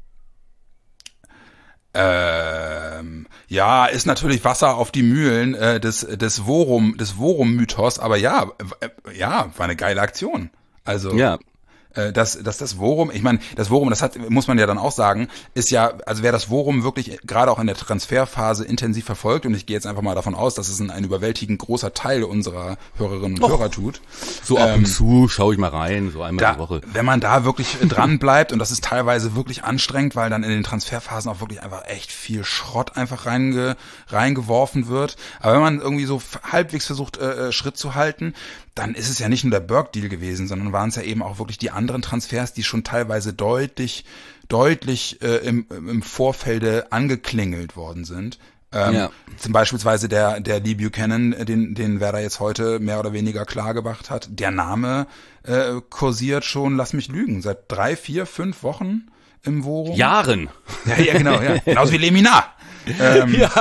Ähm, ja, ist natürlich Wasser auf die Mühlen äh, des des Worum des Worum-Mythos, aber ja, äh, ja, war eine geile Aktion. Also
ja.
äh, dass dass das Worum, ich meine, das Worum, das hat muss man ja dann auch sagen, ist ja, also wer das Worum wirklich gerade auch in der Transferphase intensiv verfolgt, und ich gehe jetzt einfach mal davon aus, dass es ein, ein überwältigend großer Teil unserer Hörerinnen und
Och,
Hörer tut.
So ab und zu schaue ich mal rein, so einmal
da,
die Woche.
Wenn man da wirklich dran bleibt, und das ist teilweise wirklich anstrengend, weil dann in den Transferphasen auch wirklich einfach echt viel Schrott einfach reinge, reingeworfen wird. Aber wenn man irgendwie so halbwegs versucht, äh, Schritt zu halten, dann ist es ja nicht nur der Burke-Deal gewesen, sondern waren es ja eben auch wirklich die anderen Transfers, die schon teilweise deutlich, deutlich äh, im, im Vorfelde angeklingelt worden sind. Ähm, ja. Zum beispielsweise der der Lee Buchanan, den den Werder jetzt heute mehr oder weniger klar gemacht hat. Der Name äh, kursiert schon, lass mich lügen, seit drei, vier, fünf Wochen im Worum.
Jahren.
Ja, ja, genau, ja. Genauso wie Leminar. Ähm, ja.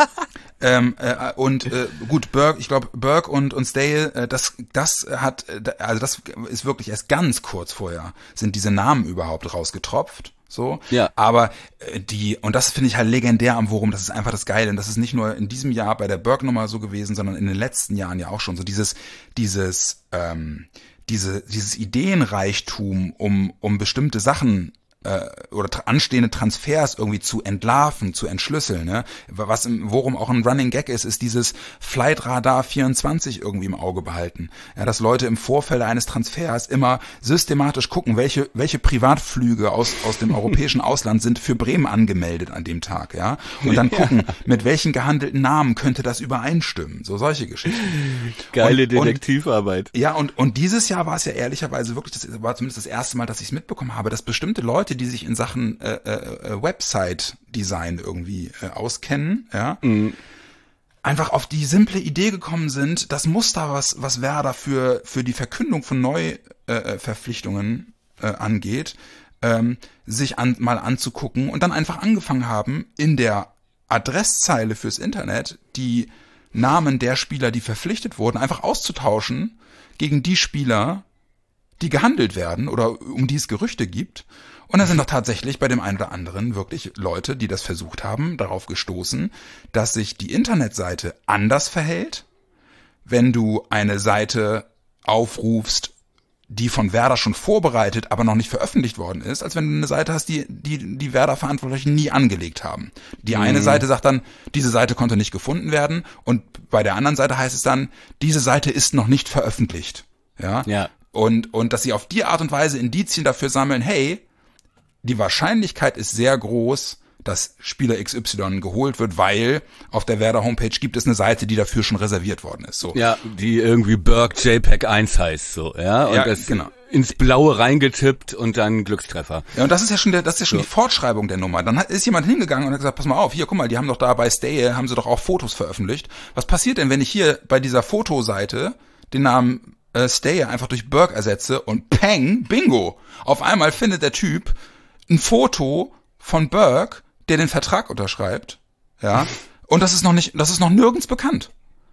Ähm, äh, und äh, gut, Burke, ich glaube, Burke und und Stale, äh, das das hat, also das ist wirklich erst ganz kurz vorher sind diese Namen überhaupt rausgetropft. So,
ja.
Aber äh, die, und das finde ich halt legendär am Worum, das ist einfach das Geile, und das ist nicht nur in diesem Jahr bei der Burke-Nummer so gewesen, sondern in den letzten Jahren ja auch schon so dieses, dieses, ähm, diese, dieses Ideenreichtum, um, um bestimmte Sachen äh, oder tra- anstehende Transfers irgendwie zu entlarven, zu entschlüsseln, ne? Was im Worum auch ein Running Gag ist, ist dieses Flight Radar vierundzwanzig irgendwie im Auge behalten. Ja, dass Leute im Vorfeld eines Transfers immer systematisch gucken, welche welche Privatflüge aus aus dem europäischen Ausland sind für Bremen angemeldet an dem Tag, ja? Und dann gucken, mit welchen gehandelten Namen könnte das übereinstimmen, so solche Geschichten.
Geile
und,
Detektivarbeit.
Und, ja, und und dieses Jahr war es ja ehrlicherweise wirklich, das war zumindest das erste Mal, dass ich es mitbekommen habe, dass bestimmte Leute, die sich in Sachen äh, äh, Website-Design irgendwie äh, auskennen, ja,
mhm.
einfach auf die simple Idee gekommen sind, das Muster, was was Werder für für die Verkündung von Neuverpflichtungen äh, äh, angeht, ähm, sich an, mal anzugucken und dann einfach angefangen haben, in der Adresszeile fürs Internet die Namen der Spieler, die verpflichtet wurden, einfach auszutauschen gegen die Spieler, die gehandelt werden oder um die es Gerüchte gibt. Und da sind doch tatsächlich bei dem einen oder anderen wirklich Leute, die das versucht haben, darauf gestoßen, dass sich die Internetseite anders verhält, wenn du eine Seite aufrufst, die von Werder schon vorbereitet, aber noch nicht veröffentlicht worden ist, als wenn du eine Seite hast, die die, die Werder-Verantwortlichen nie angelegt haben. Die eine mhm. Seite sagt dann, diese Seite konnte nicht gefunden werden, und bei der anderen Seite heißt es dann, diese Seite ist noch nicht veröffentlicht. Ja.
Ja.
Und, und dass sie auf die Art und Weise Indizien dafür sammeln, hey, die Wahrscheinlichkeit ist sehr groß, dass Spieler X Y geholt wird, weil auf der Werder Homepage gibt es eine Seite, die dafür schon reserviert worden ist. So.
Ja, die irgendwie Burke J P E G eins heißt, so, ja, und
ja,
das
genau.
ins Blaue reingetippt und dann Glückstreffer.
Ja, und das ist ja schon der, das ist ja schon
so.
die Fortschreibung der Nummer. Dann hat, ist jemand hingegangen und hat gesagt, pass mal auf, hier, guck mal, die haben doch da bei Stay, haben sie doch auch Fotos veröffentlicht. Was passiert denn, wenn ich hier bei dieser Fotoseite den Namen äh, Stay einfach durch Burke ersetze und peng, bingo, auf einmal findet der Typ ein Foto von Burke, der den Vertrag unterschreibt, ja, und das ist noch nicht, das ist noch nirgends bekannt.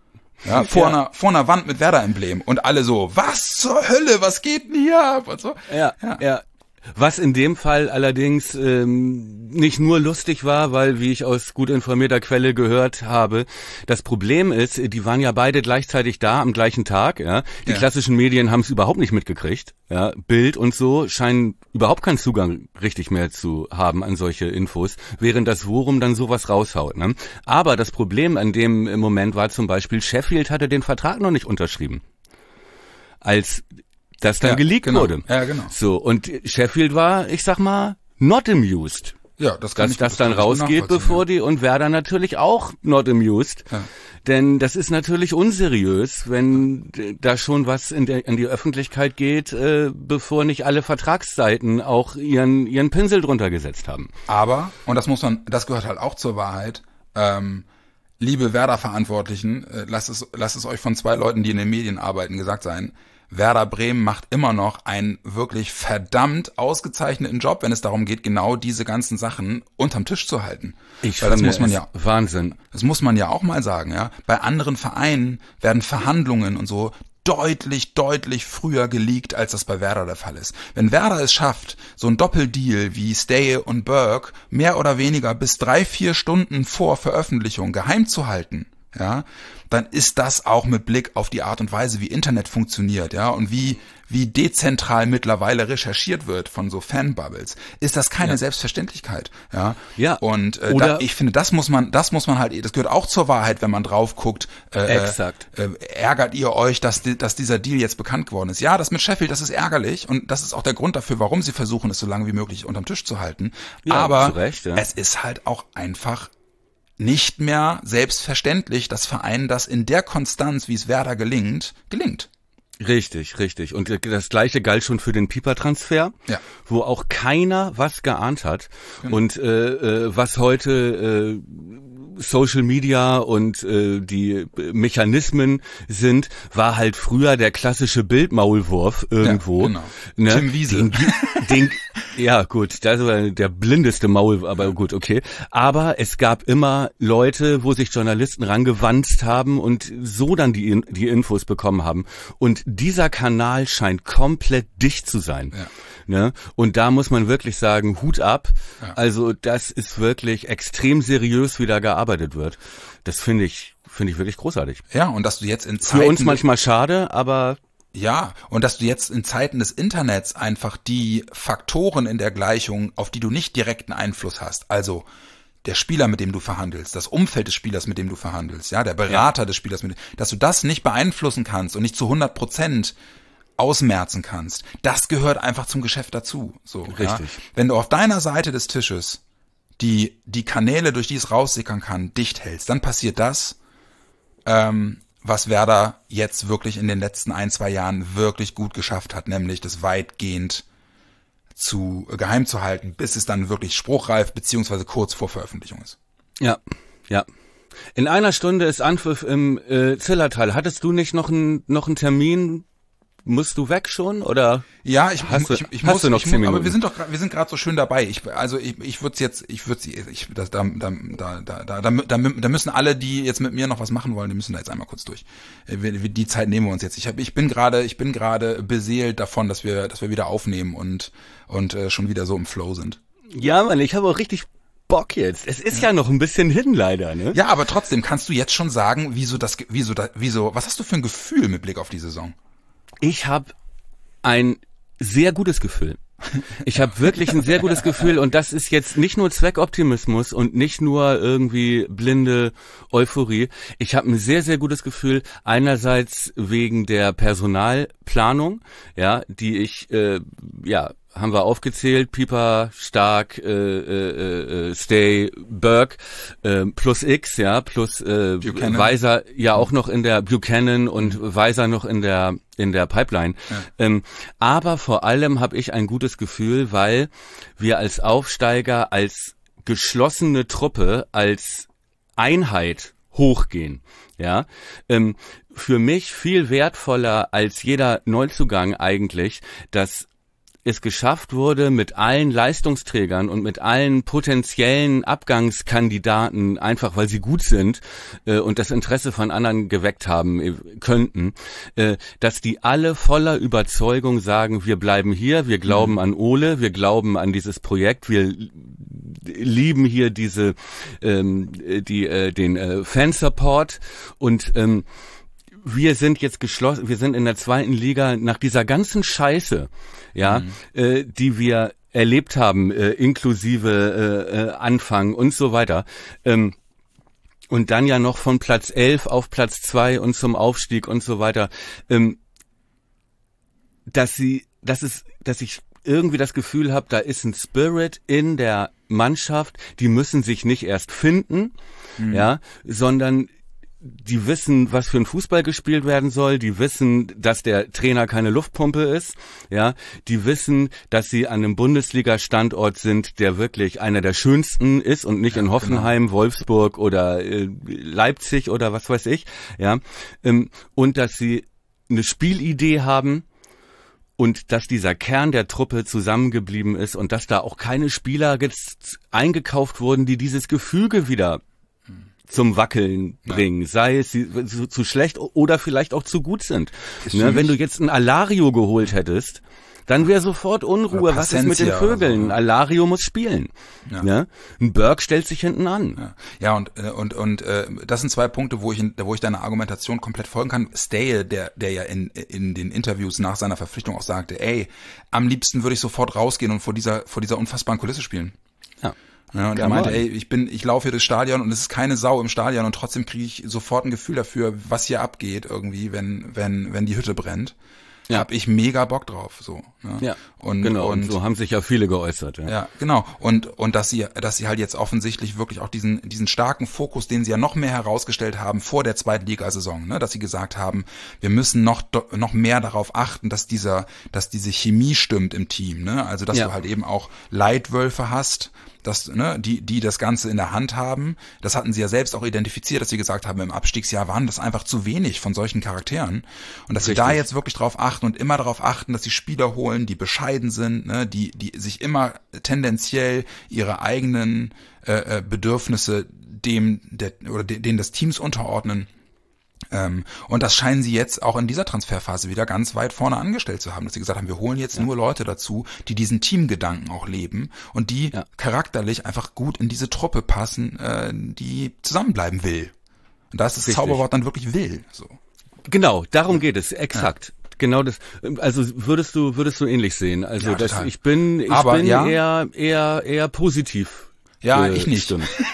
Ja, vor ja. einer, vor einer Wand mit Werder-Emblem, und alle so, was zur Hölle, was geht denn hier ab? Und so.
Ja, ja, ja. Was in dem Fall allerdings ähm, nicht nur lustig war, weil, wie ich aus gut informierter Quelle gehört habe, das Problem ist, die waren ja beide gleichzeitig da am gleichen Tag. Ja, die ja. klassischen Medien haben es überhaupt nicht mitgekriegt. Ja, Bild und so scheinen überhaupt keinen Zugang richtig mehr zu haben an solche Infos, während das Worum dann sowas raushaut. Ne? Aber das Problem an dem Moment war zum Beispiel, Sheffield hatte den Vertrag noch nicht unterschrieben. als das dann
ja,
geleakt
genau.
wurde.
Ja, genau.
So, und Sheffield war, ich sag mal, not amused.
Ja, das kann
dass
ich,
das, das dann
kann ich
rausgeht, bevor
ja.
die, und Werder natürlich auch not amused. Ja. Denn das ist natürlich unseriös, wenn da schon was in, der, in die Öffentlichkeit geht, äh, bevor nicht alle Vertragsseiten auch ihren ihren Pinsel drunter gesetzt haben.
Aber, und das muss man, das gehört halt auch zur Wahrheit, ähm, liebe Werder-Verantwortlichen, äh, lasst es, lasst es euch von zwei Leuten, die in den Medien arbeiten, gesagt sein: Werder Bremen macht immer noch einen wirklich verdammt ausgezeichneten Job, wenn es darum geht, genau diese ganzen Sachen unterm Tisch zu halten.
Ich
Weil das
finde
muss man
es
ja,
Wahnsinn.
Das muss man ja auch mal sagen, ja. Bei anderen Vereinen werden Verhandlungen und so deutlich, deutlich früher geleakt, als das bei Werder der Fall ist. Wenn Werder es schafft, so ein Doppeldeal wie Stay und Burke mehr oder weniger bis drei, vier Stunden vor Veröffentlichung geheim zu halten, ja, dann ist das auch mit Blick auf die Art und Weise, wie Internet funktioniert, ja, und wie wie dezentral mittlerweile recherchiert wird von so Fanbubbles, ist das keine ja. Selbstverständlichkeit, ja.
Ja.
Und äh,
Oder
da, ich finde, das muss man, das muss man halt, das gehört auch zur Wahrheit, wenn man drauf guckt. Äh,
Exakt.
Äh, ärgert ihr euch, dass die, dass dieser Deal jetzt bekannt geworden ist? Ja, das mit Sheffield, das ist ärgerlich und das ist auch der Grund dafür, warum sie versuchen, es so lange wie möglich unterm Tisch zu halten.
Ja,
aber
zu Recht, ja.
es ist halt auch einfach nicht mehr selbstverständlich, dass Vereinen das in der Konstanz, wie es Werder gelingt, gelingt.
Richtig, richtig. Und das Gleiche galt schon für den Pieper-Transfer,
ja.
wo auch keiner was geahnt hat.
Genau.
Und äh, äh, was heute äh, Social Media und äh, die Mechanismen sind, war halt früher der klassische Bildmaulwurf irgendwo.
Ja, genau.
Ne?
Tim Wiese.
Den, den, ja gut, das war der blindeste Maul, aber gut, okay. Aber es gab immer Leute, wo sich Journalisten rangewanzt haben und so dann die, die Infos bekommen haben. Und dieser Kanal scheint komplett dicht zu sein.
Ja.
Ne? Und da muss man wirklich sagen, Hut ab.
Ja.
Also das ist wirklich extrem seriös, wie da gearbeitet wird. Das finde ich, finde ich wirklich großartig.
Ja, und dass du jetzt in Zeiten...
Für uns manchmal schade, aber...
Ja, und dass du jetzt in Zeiten des Internets einfach die Faktoren in der Gleichung, auf die du nicht direkten Einfluss hast, also der Spieler, mit dem du verhandelst, das Umfeld des Spielers, mit dem du verhandelst, ja, der Berater ja. des Spielers, mit dem, dass du das nicht beeinflussen kannst und nicht zu hundert Prozent ausmerzen kannst, das gehört einfach zum Geschäft dazu. So,
richtig.
Ja? Wenn du auf deiner Seite des Tisches die die Kanäle, durch die es raussickern kann, dicht hältst, dann passiert das, ähm, was Werder jetzt wirklich in den letzten ein, zwei Jahren wirklich gut geschafft hat, nämlich das weitgehend zu äh, geheim zu halten, bis es dann wirklich spruchreif beziehungsweise kurz vor Veröffentlichung ist.
Ja, ja. In einer Stunde ist Anpfiff im äh, Zillertal. Hattest du nicht noch einen noch einen Termin? Musst du weg schon oder?
Ja, ich,
hast
ich,
du,
ich
hast
muss,
du noch
ich
zehn
muss, aber
Minuten?
wir sind doch, wir sind gerade so schön dabei. Ich, also ich, ich würde jetzt, ich würde sie, ich, das, da, da, da, da, da, da, da müssen alle, die jetzt mit mir noch was machen wollen, die müssen da jetzt einmal kurz durch. Die Zeit nehmen wir uns jetzt. Ich habe, ich bin gerade, ich bin gerade beseelt davon, dass wir, dass wir wieder aufnehmen und und äh, schon wieder so im Flow sind.
Ja, Mann, ich habe auch richtig Bock jetzt. Es ist ja. ja noch ein bisschen hin, leider, ne?
Ja, aber trotzdem kannst du jetzt schon sagen, wieso das, wieso da, wieso, was hast du für ein Gefühl mit Blick auf die Saison?
Ich habe ein sehr gutes Gefühl. Ich habe wirklich ein sehr gutes Gefühl und das ist jetzt nicht nur Zweckoptimismus und nicht nur irgendwie blinde Euphorie. Ich habe ein sehr, sehr gutes Gefühl, einerseits wegen der Personalplanung, ja, die ich, äh, ja, haben wir aufgezählt, Pieper, Stark, äh, äh, äh, Stay, Burke, äh, plus X, ja, plus äh, Weiser ja auch noch in der Buchanan und Weiser noch in der in der Pipeline. Ja. Ähm, aber vor allem habe ich ein gutes Gefühl, weil wir als Aufsteiger, als geschlossene Truppe, als Einheit hochgehen. Ja, ähm, für mich viel wertvoller als jeder Neuzugang eigentlich, dass es geschafft wurde, mit allen Leistungsträgern und mit allen potenziellen Abgangskandidaten, einfach weil sie gut sind äh, und das Interesse von anderen geweckt haben äh, könnten, äh, dass die alle voller Überzeugung sagen, wir bleiben hier, wir glauben mhm. an Ole, wir glauben an dieses Projekt, wir lieben hier diese ähm, die äh, den äh, Fansupport und ähm, wir sind jetzt geschlossen, wir sind in der zweiten Liga nach dieser ganzen Scheiße, ja, mhm. äh, die wir erlebt haben, äh, inklusive äh, äh, Anfang und so weiter. Ähm, und dann ja noch von Platz elf auf Platz zwei und zum Aufstieg und so weiter. Ähm, dass sie, dass es, dass ich irgendwie das Gefühl habe, da ist ein Spirit in der Mannschaft, die müssen sich nicht erst finden, mhm. ja, sondern die wissen, was für ein Fußball gespielt werden soll, die wissen, dass der Trainer keine Luftpumpe ist, ja, die wissen, dass sie an einem Bundesliga-Standort sind, der wirklich einer der schönsten ist und nicht ja, in Hoffenheim, genau. Wolfsburg oder äh, Leipzig oder was weiß ich, ja, ähm, und dass sie eine Spielidee haben und dass dieser Kern der Truppe zusammengeblieben ist und dass da auch keine Spieler jetzt eingekauft wurden, die dieses Gefüge wieder zum Wackeln bringen, ja. sei es sie zu, zu schlecht oder vielleicht auch zu gut sind. Ne, wenn du jetzt ein Alario geholt hättest, dann wäre sofort Unruhe. Was ist mit den Vögeln? So. Alario muss spielen. Ja. Ne? Ein Berg stellt sich hinten an.
Ja, ja und und und äh, das sind zwei Punkte, wo ich wo ich deiner Argumentation komplett folgen kann. Stale, der der ja in in den Interviews nach seiner Verpflichtung auch sagte, ey, am liebsten würde ich sofort rausgehen und vor dieser vor dieser unfassbaren Kulisse spielen. Ja. Ja, und er meinte, ey, ich bin, ich laufe hier durchs Stadion und es ist keine Sau im Stadion und trotzdem kriege ich sofort ein Gefühl dafür, was hier abgeht irgendwie, wenn, wenn, wenn die Hütte brennt. Ja. Hab ich mega Bock drauf, so. Ne?
Ja.
Und,
genau.
Und,
und so haben sich ja viele geäußert. Ja.
Ja, genau. Und und dass sie, dass sie halt jetzt offensichtlich wirklich auch diesen diesen starken Fokus, den sie ja noch mehr herausgestellt haben vor der Zweitligasaison, ne, dass sie gesagt haben, wir müssen noch noch mehr darauf achten, dass dieser, dass diese Chemie stimmt im Team, ne? Also dass ja. du halt eben auch Leitwölfe hast. Das, ne, die, die das Ganze in der Hand haben. Das hatten sie ja selbst auch identifiziert, dass sie gesagt haben, im Abstiegsjahr waren das einfach zu wenig von solchen Charakteren. Und dass Richtig. sie da jetzt wirklich drauf achten und immer darauf achten, dass sie Spieler holen, die bescheiden sind, ne, die, die sich immer tendenziell ihre eigenen äh, Bedürfnisse dem, der, oder denen des Teams unterordnen. Ähm, und das scheinen sie jetzt auch in dieser Transferphase wieder ganz weit vorne angestellt zu haben, dass sie gesagt haben, wir holen jetzt ja. nur Leute dazu, die diesen Teamgedanken auch leben und die ja. charakterlich einfach gut in diese Truppe passen, äh, die zusammenbleiben will. Und da ist das Richtig. Zauberwort dann wirklich will. So.
Genau, darum geht es, exakt. Ja. Genau das, also würdest du, würdest du ähnlich sehen. Also
ja,
das, ich bin, ich
Aber,
bin
ja.
eher, eher, eher positiv.
Ja, ich nicht.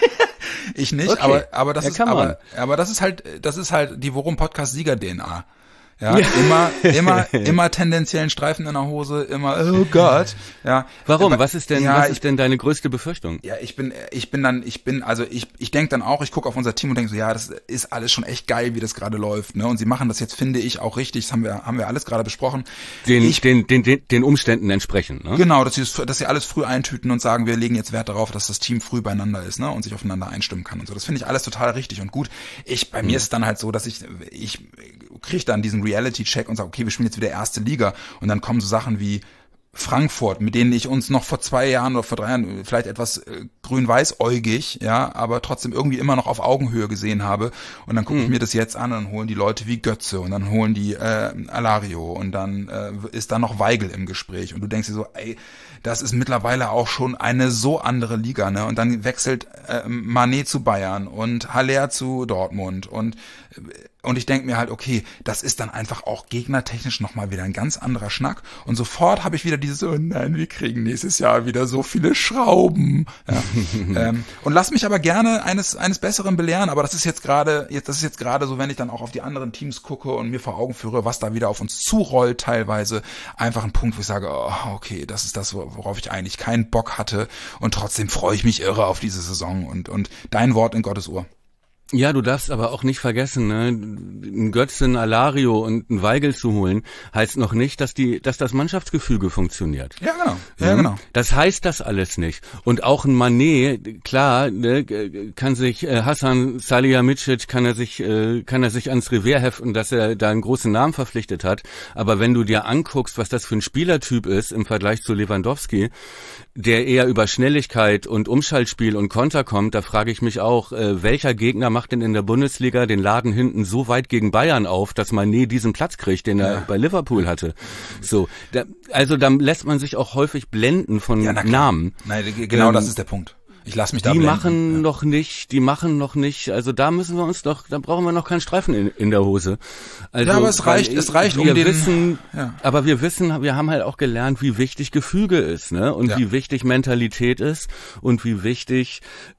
Ich nicht, okay. aber aber das
ja,
ist aber aber das ist halt das ist halt die Worum Podcast Sieger D N A. Ja, ja, immer, immer, immer tendenziellen Streifen in der Hose, immer, oh Gott, ja.
Warum? Was ist denn,
ja,
was ist denn deine größte Befürchtung?
Ja, ich bin, ich bin dann, ich bin, also ich, ich denke dann auch, ich gucke auf unser Team und denke so, ja, das ist alles schon echt geil, wie das gerade läuft, ne? Und sie machen das jetzt, finde ich, auch richtig. Das haben wir, haben wir alles gerade besprochen.
Den,
ich,
den, den, den, den Umständen entsprechend, ne?
Genau, dass sie, dass sie alles früh eintüten und sagen, wir legen jetzt Wert darauf, dass das Team früh beieinander ist, ne? Und sich aufeinander einstimmen kann und so. Das finde ich alles total richtig und gut. Ich, bei mhm. mir ist es dann halt so, dass ich, ich kriege dann diesen Reality-Check und sage, okay, wir spielen jetzt wieder erste Liga und dann kommen so Sachen wie Frankfurt, mit denen ich uns noch vor zwei Jahren oder vor drei Jahren vielleicht etwas äh, grün-weiß-äugig, ja, aber trotzdem irgendwie immer noch auf Augenhöhe gesehen habe und dann gucke mhm. ich mir das jetzt an und dann holen die Leute wie Götze und dann holen die äh, Alario und dann äh, ist da noch Weigl im Gespräch und du denkst dir so, ey, das ist mittlerweile auch schon eine so andere Liga, ne, und dann wechselt äh, Mané zu Bayern und Haller zu Dortmund und Und ich denke mir halt, okay, das ist dann einfach auch gegnertechnisch nochmal wieder ein ganz anderer Schnack. Und sofort habe ich wieder dieses, oh nein, wir kriegen nächstes Jahr wieder so viele Schrauben. Ja. ähm, und lass mich aber gerne eines eines Besseren belehren. Aber das ist jetzt gerade, jetzt das ist jetzt gerade so, wenn ich dann auch auf die anderen Teams gucke und mir vor Augen führe, was da wieder auf uns zurollt teilweise, einfach ein Punkt, wo ich sage, oh, okay, das ist das, worauf ich eigentlich keinen Bock hatte. Und trotzdem freue ich mich irre auf diese Saison. Und und dein Wort in Gottes Ohr.
Ja, du darfst aber auch nicht vergessen, ne, ein Götze, ein Alario und ein Weigl zu holen, heißt noch nicht, dass die, dass das Mannschaftsgefüge funktioniert.
Ja, genau. Ja, genau.
Das heißt das alles nicht. Und auch ein Mané, klar, ne, kann sich äh, Hasan Salihamidzic, kann er sich, äh, kann er sich ans Revers heften, dass er da einen großen Namen verpflichtet hat. Aber wenn du dir anguckst, was das für ein Spielertyp ist im Vergleich zu Lewandowski, der eher über Schnelligkeit und Umschaltspiel und Konter kommt, da frage ich mich auch, äh, welcher Gegner macht denn in der Bundesliga den Laden hinten so weit gegen Bayern auf, dass Mané diesen Platz kriegt, den er ja. bei Liverpool hatte. So, da, also dann lässt man sich auch häufig blenden von
ja,
Namen.
Nein, genau ähm, das ist der Punkt. Ich lass mich da
Die
blenden.
machen
ja.
noch nicht, die machen noch nicht, also da müssen wir uns doch, da brauchen wir noch keinen Streifen in, in der Hose. Also,
ja, aber es reicht, es reicht um den,
wissen,
ja.
aber wir wissen, wir haben halt auch gelernt, wie wichtig Gefüge ist, ne, und
ja.
wie wichtig Mentalität ist und wie wichtig,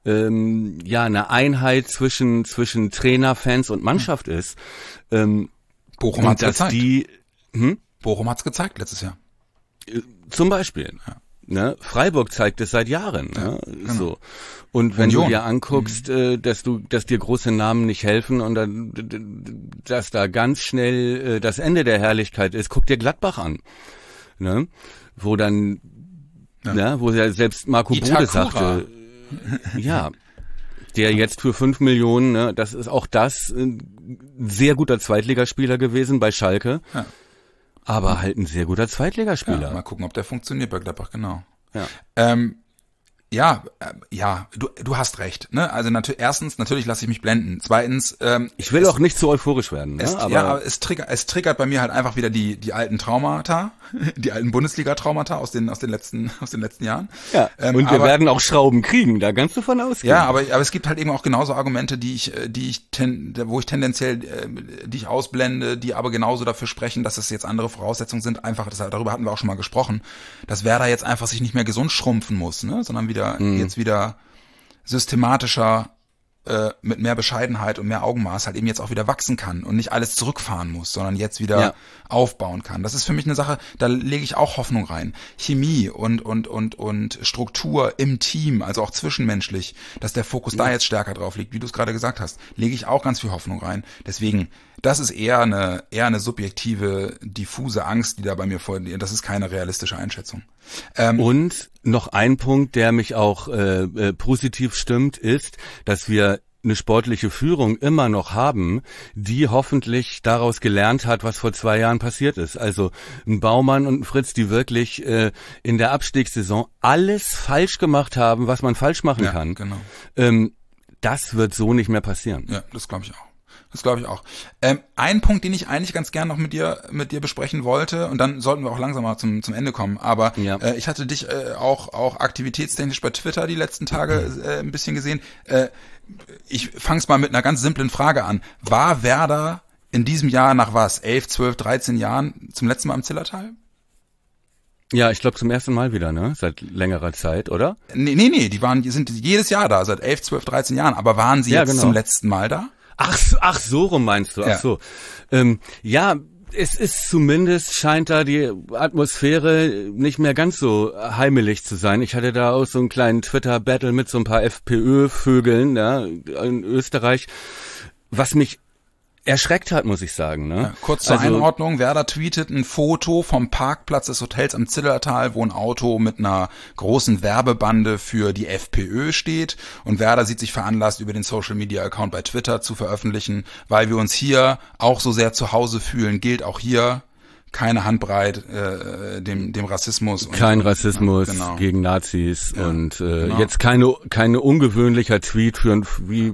ähm, ja, eine Einheit zwischen, zwischen Trainer, Fans und Mannschaft ist. Ähm,
Bochum hat
dass
gezeigt.
die, hm?
Bochum hat's gezeigt letztes Jahr.
Zum Beispiel.
Ja.
Ne? Freiburg zeigt es seit Jahren.
Ja,
ne?
genau.
So. Und wenn
Union.
du dir anguckst, mhm. äh, dass du, dass dir große Namen nicht helfen und dann, dass da ganz schnell äh, das Ende der Herrlichkeit ist, guck dir Gladbach an. Ne? Wo dann, ja. ne? wo ja selbst Marco
Itakura.
Bode sagte, ja, der jetzt für fünf Millionen, ne, das ist auch das ein sehr guter Zweitligaspieler gewesen bei Schalke.
Ja.
Aber halt ein sehr guter Zweitligaspieler.
Ja, mal gucken, ob der funktioniert bei Gladbach, genau.
Ja.
Ähm, ja, äh, ja, du, du hast recht. Ne? Also natürlich, erstens, natürlich lasse ich mich blenden. Zweitens, ähm,
ich will
es,
auch nicht zu euphorisch werden. Ne?
Es,
aber
ja, aber es triggert, es triggert bei mir halt einfach wieder die die alten Traumata, die alten Bundesliga-Traumata aus den aus den letzten aus den letzten Jahren.
Ja. Ähm, und wir aber, werden auch Schrauben kriegen, da kannst du von ausgehen.
Ja, aber aber es gibt halt eben auch genauso Argumente, die ich die ich ten, wo ich tendenziell die ich ausblende, die aber genauso dafür sprechen, dass es jetzt andere Voraussetzungen sind. Einfach, das, darüber hatten wir auch schon mal gesprochen, dass Werder jetzt einfach sich nicht mehr gesund schrumpfen muss, ne, sondern wieder mhm. jetzt wieder systematischer äh, mit mehr Bescheidenheit und mehr Augenmaß halt eben jetzt auch wieder wachsen kann und nicht alles zurückfahren muss, sondern jetzt wieder ja. aufbauen kann. Das ist für mich eine Sache, da lege ich auch Hoffnung rein. Chemie und und und und Struktur im Team, also auch zwischenmenschlich, dass der Fokus ja. da jetzt stärker drauf liegt, wie du es gerade gesagt hast, lege ich auch ganz viel Hoffnung rein. Deswegen, das ist eher eine eher eine subjektive, diffuse Angst, die da bei mir vorliegt. Das ist keine realistische Einschätzung.
Ähm, und noch ein Punkt, der mich auch äh, äh, positiv stimmt, ist, dass wir eine sportliche Führung immer noch haben, die hoffentlich daraus gelernt hat, was vor zwei Jahren passiert ist. Also ein Baumann und ein Fritz, die wirklich äh, in der Abstiegssaison alles falsch gemacht haben, was man falsch machen
ja,
kann.
Genau.
Ähm, das wird so nicht mehr passieren.
Ja, das glaube ich auch. Das glaube ich auch. Ähm, ein Punkt, den ich eigentlich ganz gern noch mit dir mit dir besprechen wollte, und dann sollten wir auch langsam mal zum zum Ende kommen. Aber ja. äh, ich hatte dich äh, auch auch aktivitätstechnisch bei Twitter die letzten Tage äh, ein bisschen gesehen. Äh, ich fang's mal mit einer ganz simplen Frage an. War Werder in diesem Jahr nach was? elf, zwölf, dreizehn Jahren zum letzten Mal im Zillertal?
Ja, ich glaube zum ersten Mal wieder, ne? Seit längerer Zeit, oder?
Nee, nee, nee, die waren, die sind jedes Jahr da, seit elf, zwölf, dreizehn Jahren. Aber waren sie ja, jetzt genau. zum letzten Mal da?
Ach, ach, so rum meinst du, ach ja. so. Ähm, ja, es ist zumindest, scheint da die Atmosphäre nicht mehr ganz so heimelig zu sein. Ich hatte da auch so einen kleinen Twitter-Battle mit so ein paar FPÖ-Vögeln, ja, in Österreich, was mich erschreckt hat, muss ich sagen. Ne?
Ja, kurz zur also, Einordnung, Werder tweetet ein Foto vom Parkplatz des Hotels am Zillertal, wo ein Auto mit einer großen Werbebande für die FPÖ steht, und Werder sieht sich veranlasst, über den Social-Media-Account bei Twitter zu veröffentlichen, weil wir uns hier auch so sehr zu Hause fühlen, gilt auch hier keine Handbreit äh, dem dem Rassismus.
Kein
und,
Rassismus
ja, genau.
gegen Nazis ja, und äh,
genau.
jetzt keine keine ungewöhnlicher Tweet für ein wie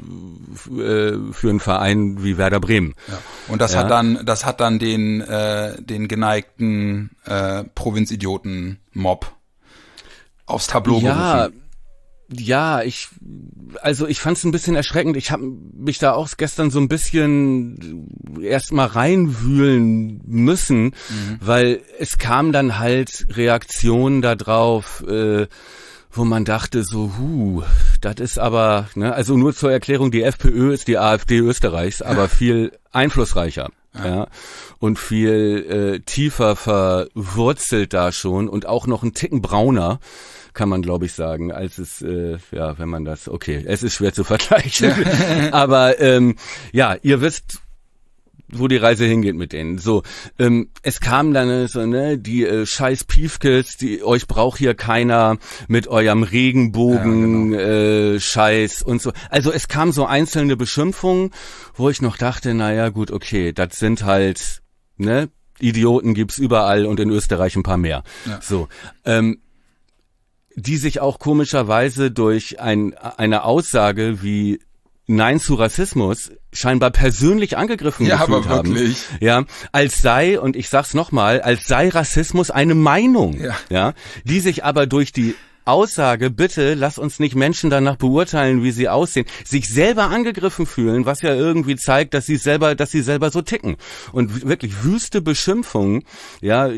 äh, für einen Verein wie Werder Bremen.
Ja. Und das ja. hat dann das hat dann den äh, den geneigten äh, Provinzidioten-Mob aufs Tableau
ja,
gerufen.
Ja, ich, also ich fand es ein bisschen erschreckend. Ich habe mich da auch gestern so ein bisschen erst mal reinwühlen müssen, mhm. weil es kam dann halt Reaktionen da drauf, äh, wo man dachte so, huh, das ist aber, ne, also nur zur Erklärung, die FPÖ ist die AfD Österreichs, aber viel einflussreicher. Ja. ja, und viel äh, tiefer verwurzelt da schon und auch noch einen Ticken brauner, kann man glaube ich sagen, als es, äh, ja, wenn man das, okay, es ist schwer zu vergleichen, aber ähm, ja, ihr wisst, wo die Reise hingeht mit denen. So, ähm, es kam dann so, ne, die äh, scheiß Piefkes, die euch braucht hier keiner mit eurem Regenbogen ja, genau. äh, Scheiß und so. Also es kam so einzelne Beschimpfungen, wo ich noch dachte, naja, gut, okay, das sind halt, ne, Idioten gibt's überall und in Österreich ein paar mehr. Ja. So, ähm, die sich auch komischerweise durch ein, eine Aussage wie Nein zu Rassismus scheinbar persönlich angegriffen
ja,
gefühlt
aber wirklich.
haben. Ja, als sei, und ich sag's nochmal, als sei Rassismus eine Meinung, ja. ja, die sich aber durch die Aussage, bitte lass uns nicht Menschen danach beurteilen, wie sie aussehen, sich selber angegriffen fühlen, was ja irgendwie zeigt, dass sie selber, dass sie selber so ticken. Und wirklich wüste Beschimpfungen, ja,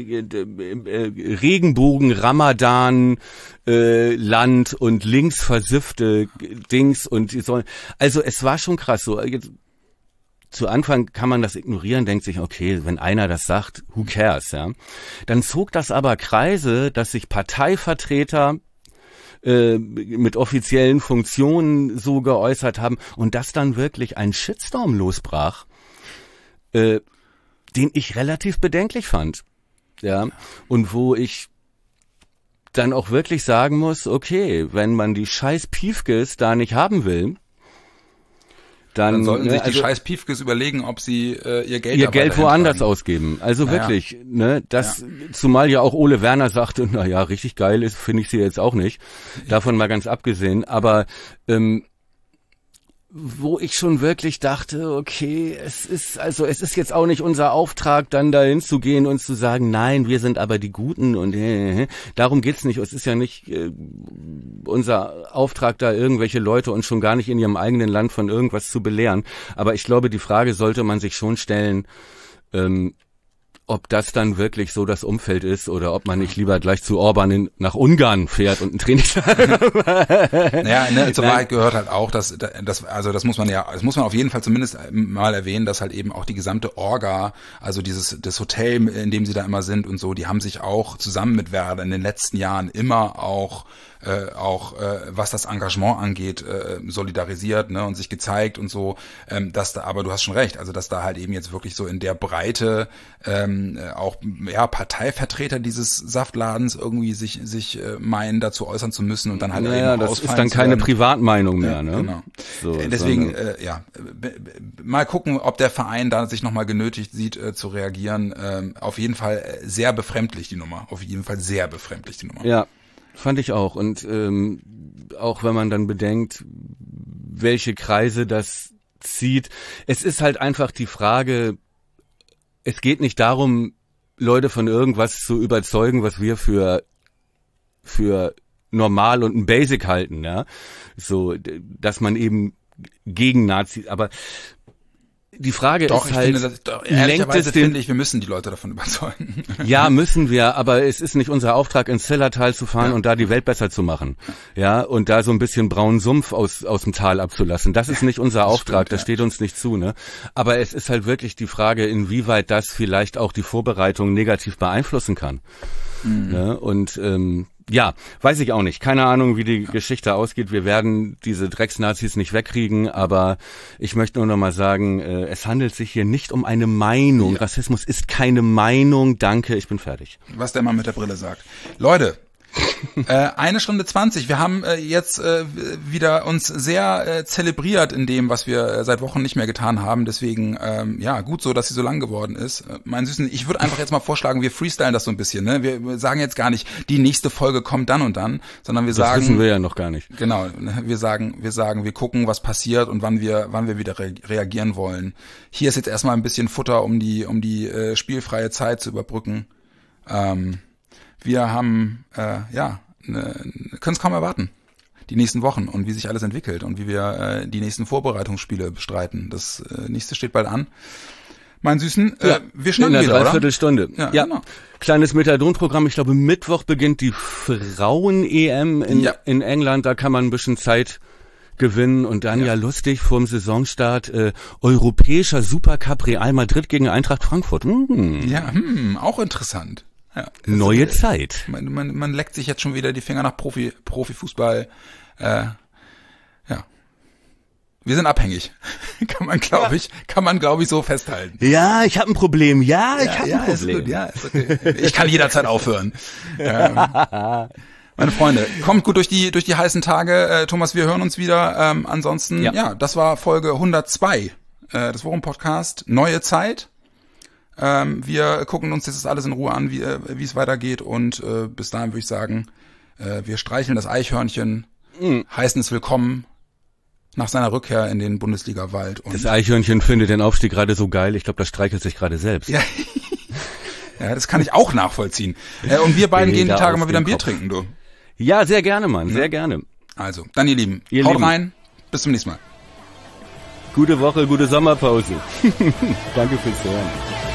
Regenbogen, Ramadan, äh, Land und links versiffte Dings und die sollen, also es war schon krass so. Jetzt, zu Anfang kann man das ignorieren, denkt sich, okay, wenn einer das sagt, who cares, ja. Dann zog das aber Kreise, dass sich Parteivertreter äh, mit offiziellen Funktionen so geäußert haben und dass dann wirklich ein Shitstorm losbrach, äh, den ich relativ bedenklich fand, ja. Und wo ich dann auch wirklich sagen muss, okay, wenn man die scheiß Piefkes da nicht haben will, dann,
dann sollten
ne,
sich die
also,
scheiß Piefkes überlegen, ob sie äh, ihr Geld
ihr Geld woanders
tragen.
ausgeben. Also
naja.
wirklich, ne, das, ja. Zumal ja auch Ole Werner sagte, na ja, richtig geil ist, finde ich sie jetzt auch nicht. Davon mal ganz abgesehen, aber ähm, wo ich schon wirklich dachte, okay, es ist, also es ist jetzt auch nicht unser Auftrag, dann dahin zu gehen und zu sagen, nein, wir sind aber die Guten und äh, äh, darum geht's nicht. Es ist ja nicht äh, unser Auftrag, da irgendwelche Leute und schon gar nicht in ihrem eigenen Land von irgendwas zu belehren. Aber ich glaube, die Frage sollte man sich schon stellen, ähm, ob das dann wirklich so das Umfeld ist oder ob man nicht lieber gleich zu Orban in, nach Ungarn fährt und ein Trainingslager.
Naja, ne, zur Wahrheit gehört halt auch, dass, das, also das muss man ja, das muss man auf jeden Fall zumindest mal erwähnen, dass halt eben auch die gesamte Orga, also dieses, das Hotel, in dem sie da immer sind und so, die haben sich auch zusammen mit Werder in den letzten Jahren immer auch Äh, auch äh, was das Engagement angeht, äh, solidarisiert, ne, und sich gezeigt und so, ähm, dass da, aber du hast schon recht, also dass da halt eben jetzt wirklich so in der Breite ähm, äh, auch ja Parteivertreter dieses Saftladens irgendwie sich sich äh, meinen, dazu äußern zu müssen und dann halt
naja,
eben
das ist dann keine Privatmeinung mehr, ne?
Genau.
So,
Deswegen, äh, ja, b- b- mal gucken, ob der Verein da sich nochmal genötigt sieht, äh, zu reagieren. Ähm, auf jeden Fall sehr befremdlich die Nummer, auf jeden Fall sehr befremdlich die Nummer.
Ja. Fand ich auch. Und ähm, auch wenn man dann bedenkt, welche Kreise das zieht. Es ist halt einfach die Frage, es geht nicht darum, Leute von irgendwas zu überzeugen, was wir für für normal und ein Basic halten, ja. So, dass man eben gegen Nazis, aber die Frage
doch,
ist
ich
halt,
finde, das, doch, ehrlicherweise finde ich, wir müssen die Leute davon überzeugen.
Ja, müssen wir, aber es ist nicht unser Auftrag, ins Zellertal zu fahren ja. und da die Welt besser zu machen. Ja, und da so ein bisschen braunen Sumpf aus aus dem Tal abzulassen. Das ist nicht unser das Auftrag, stimmt, das ja. steht uns nicht zu, ne? Aber es ist halt wirklich die Frage, inwieweit das vielleicht auch die Vorbereitung negativ beeinflussen kann. Mhm. Ja, und ähm, ja, weiß ich auch nicht. Keine Ahnung, wie die ja. Geschichte ausgeht. Wir werden diese Drecksnazis nicht wegkriegen, aber ich möchte nur noch mal sagen, äh, es handelt sich hier nicht um eine Meinung. Ja. Rassismus ist keine Meinung. Danke, ich bin fertig.
Was der Mann mit der Brille sagt. Leute, äh, eine Stunde zwanzig. Wir haben äh, jetzt äh, wieder uns sehr äh, zelebriert in dem, was wir äh, seit Wochen nicht mehr getan haben. Deswegen, ähm, ja, gut so, dass sie so lang geworden ist. Äh, mein Süßen, ich würde einfach jetzt mal vorschlagen, wir freestylen das so ein bisschen. Ne? Wir, wir sagen jetzt gar nicht, die nächste Folge kommt dann und dann, sondern wir
das
sagen...
Das wissen wir ja noch gar nicht.
Genau, wir sagen, wir sagen, wir gucken, was passiert und wann wir wann wir wieder re- reagieren wollen. Hier ist jetzt erstmal ein bisschen Futter, um die um die äh, spielfreie Zeit zu überbrücken. Ähm, Wir haben, äh, ja, ne, können es kaum erwarten, die nächsten Wochen und wie sich alles entwickelt und wie wir äh, die nächsten Vorbereitungsspiele bestreiten. Das äh, nächste steht bald an. Mein Süßen, äh,
ja,
wir schnacken
in einer
wieder,
Dreiviertelstunde.
Ja,
ja.
Genau.
Kleines Methadon-Programm. Ich glaube, Mittwoch beginnt die Frauen-E M in,
ja.
in England. Da kann man ein bisschen Zeit gewinnen und dann ja, ja lustig vorm Saisonstart äh, europäischer Supercup Real Madrid gegen Eintracht Frankfurt. Hm.
Ja, hm, auch interessant. Ja,
Neue
ist,
Zeit.
Man, man, man leckt sich jetzt schon wieder die Finger nach Profi, Profifußball. Äh, ja. Wir sind abhängig. kann man, glaube ich, kann man, glaube ich, so festhalten.
Ja, ich habe ein Problem. Ja, ja ich habe
ja,
ein Problem.
Ist gut, ja, ist okay. Ich kann jederzeit aufhören. ähm, meine Freunde, kommt gut durch die durch die heißen Tage. Äh, Thomas, wir hören uns wieder. Ähm, ansonsten, ja. ja, das war Folge hundertzwei äh, des Wochen-Podcast. Neue Zeit. Ähm, wir gucken uns jetzt alles in Ruhe an, wie äh, wie es weitergeht und äh, bis dahin würde ich sagen, äh, wir streicheln das Eichhörnchen, mhm. heißen es willkommen nach seiner Rückkehr in den Bundesliga-Wald. Und
das Eichhörnchen findet den Aufstieg gerade so geil, ich glaube, das streichelt sich gerade selbst.
Ja. Ja, das kann ich auch nachvollziehen. Äh, und wir beiden gehen die Tage mal wieder ein Bier
Kopf.
trinken, du.
Ja, sehr gerne, Mann, sehr
ja.
gerne.
Also, dann ihr Lieben,
ihr
haut
Lieben.
rein, bis zum nächsten Mal.
Gute Woche, gute Sommerpause. Danke fürs Hören.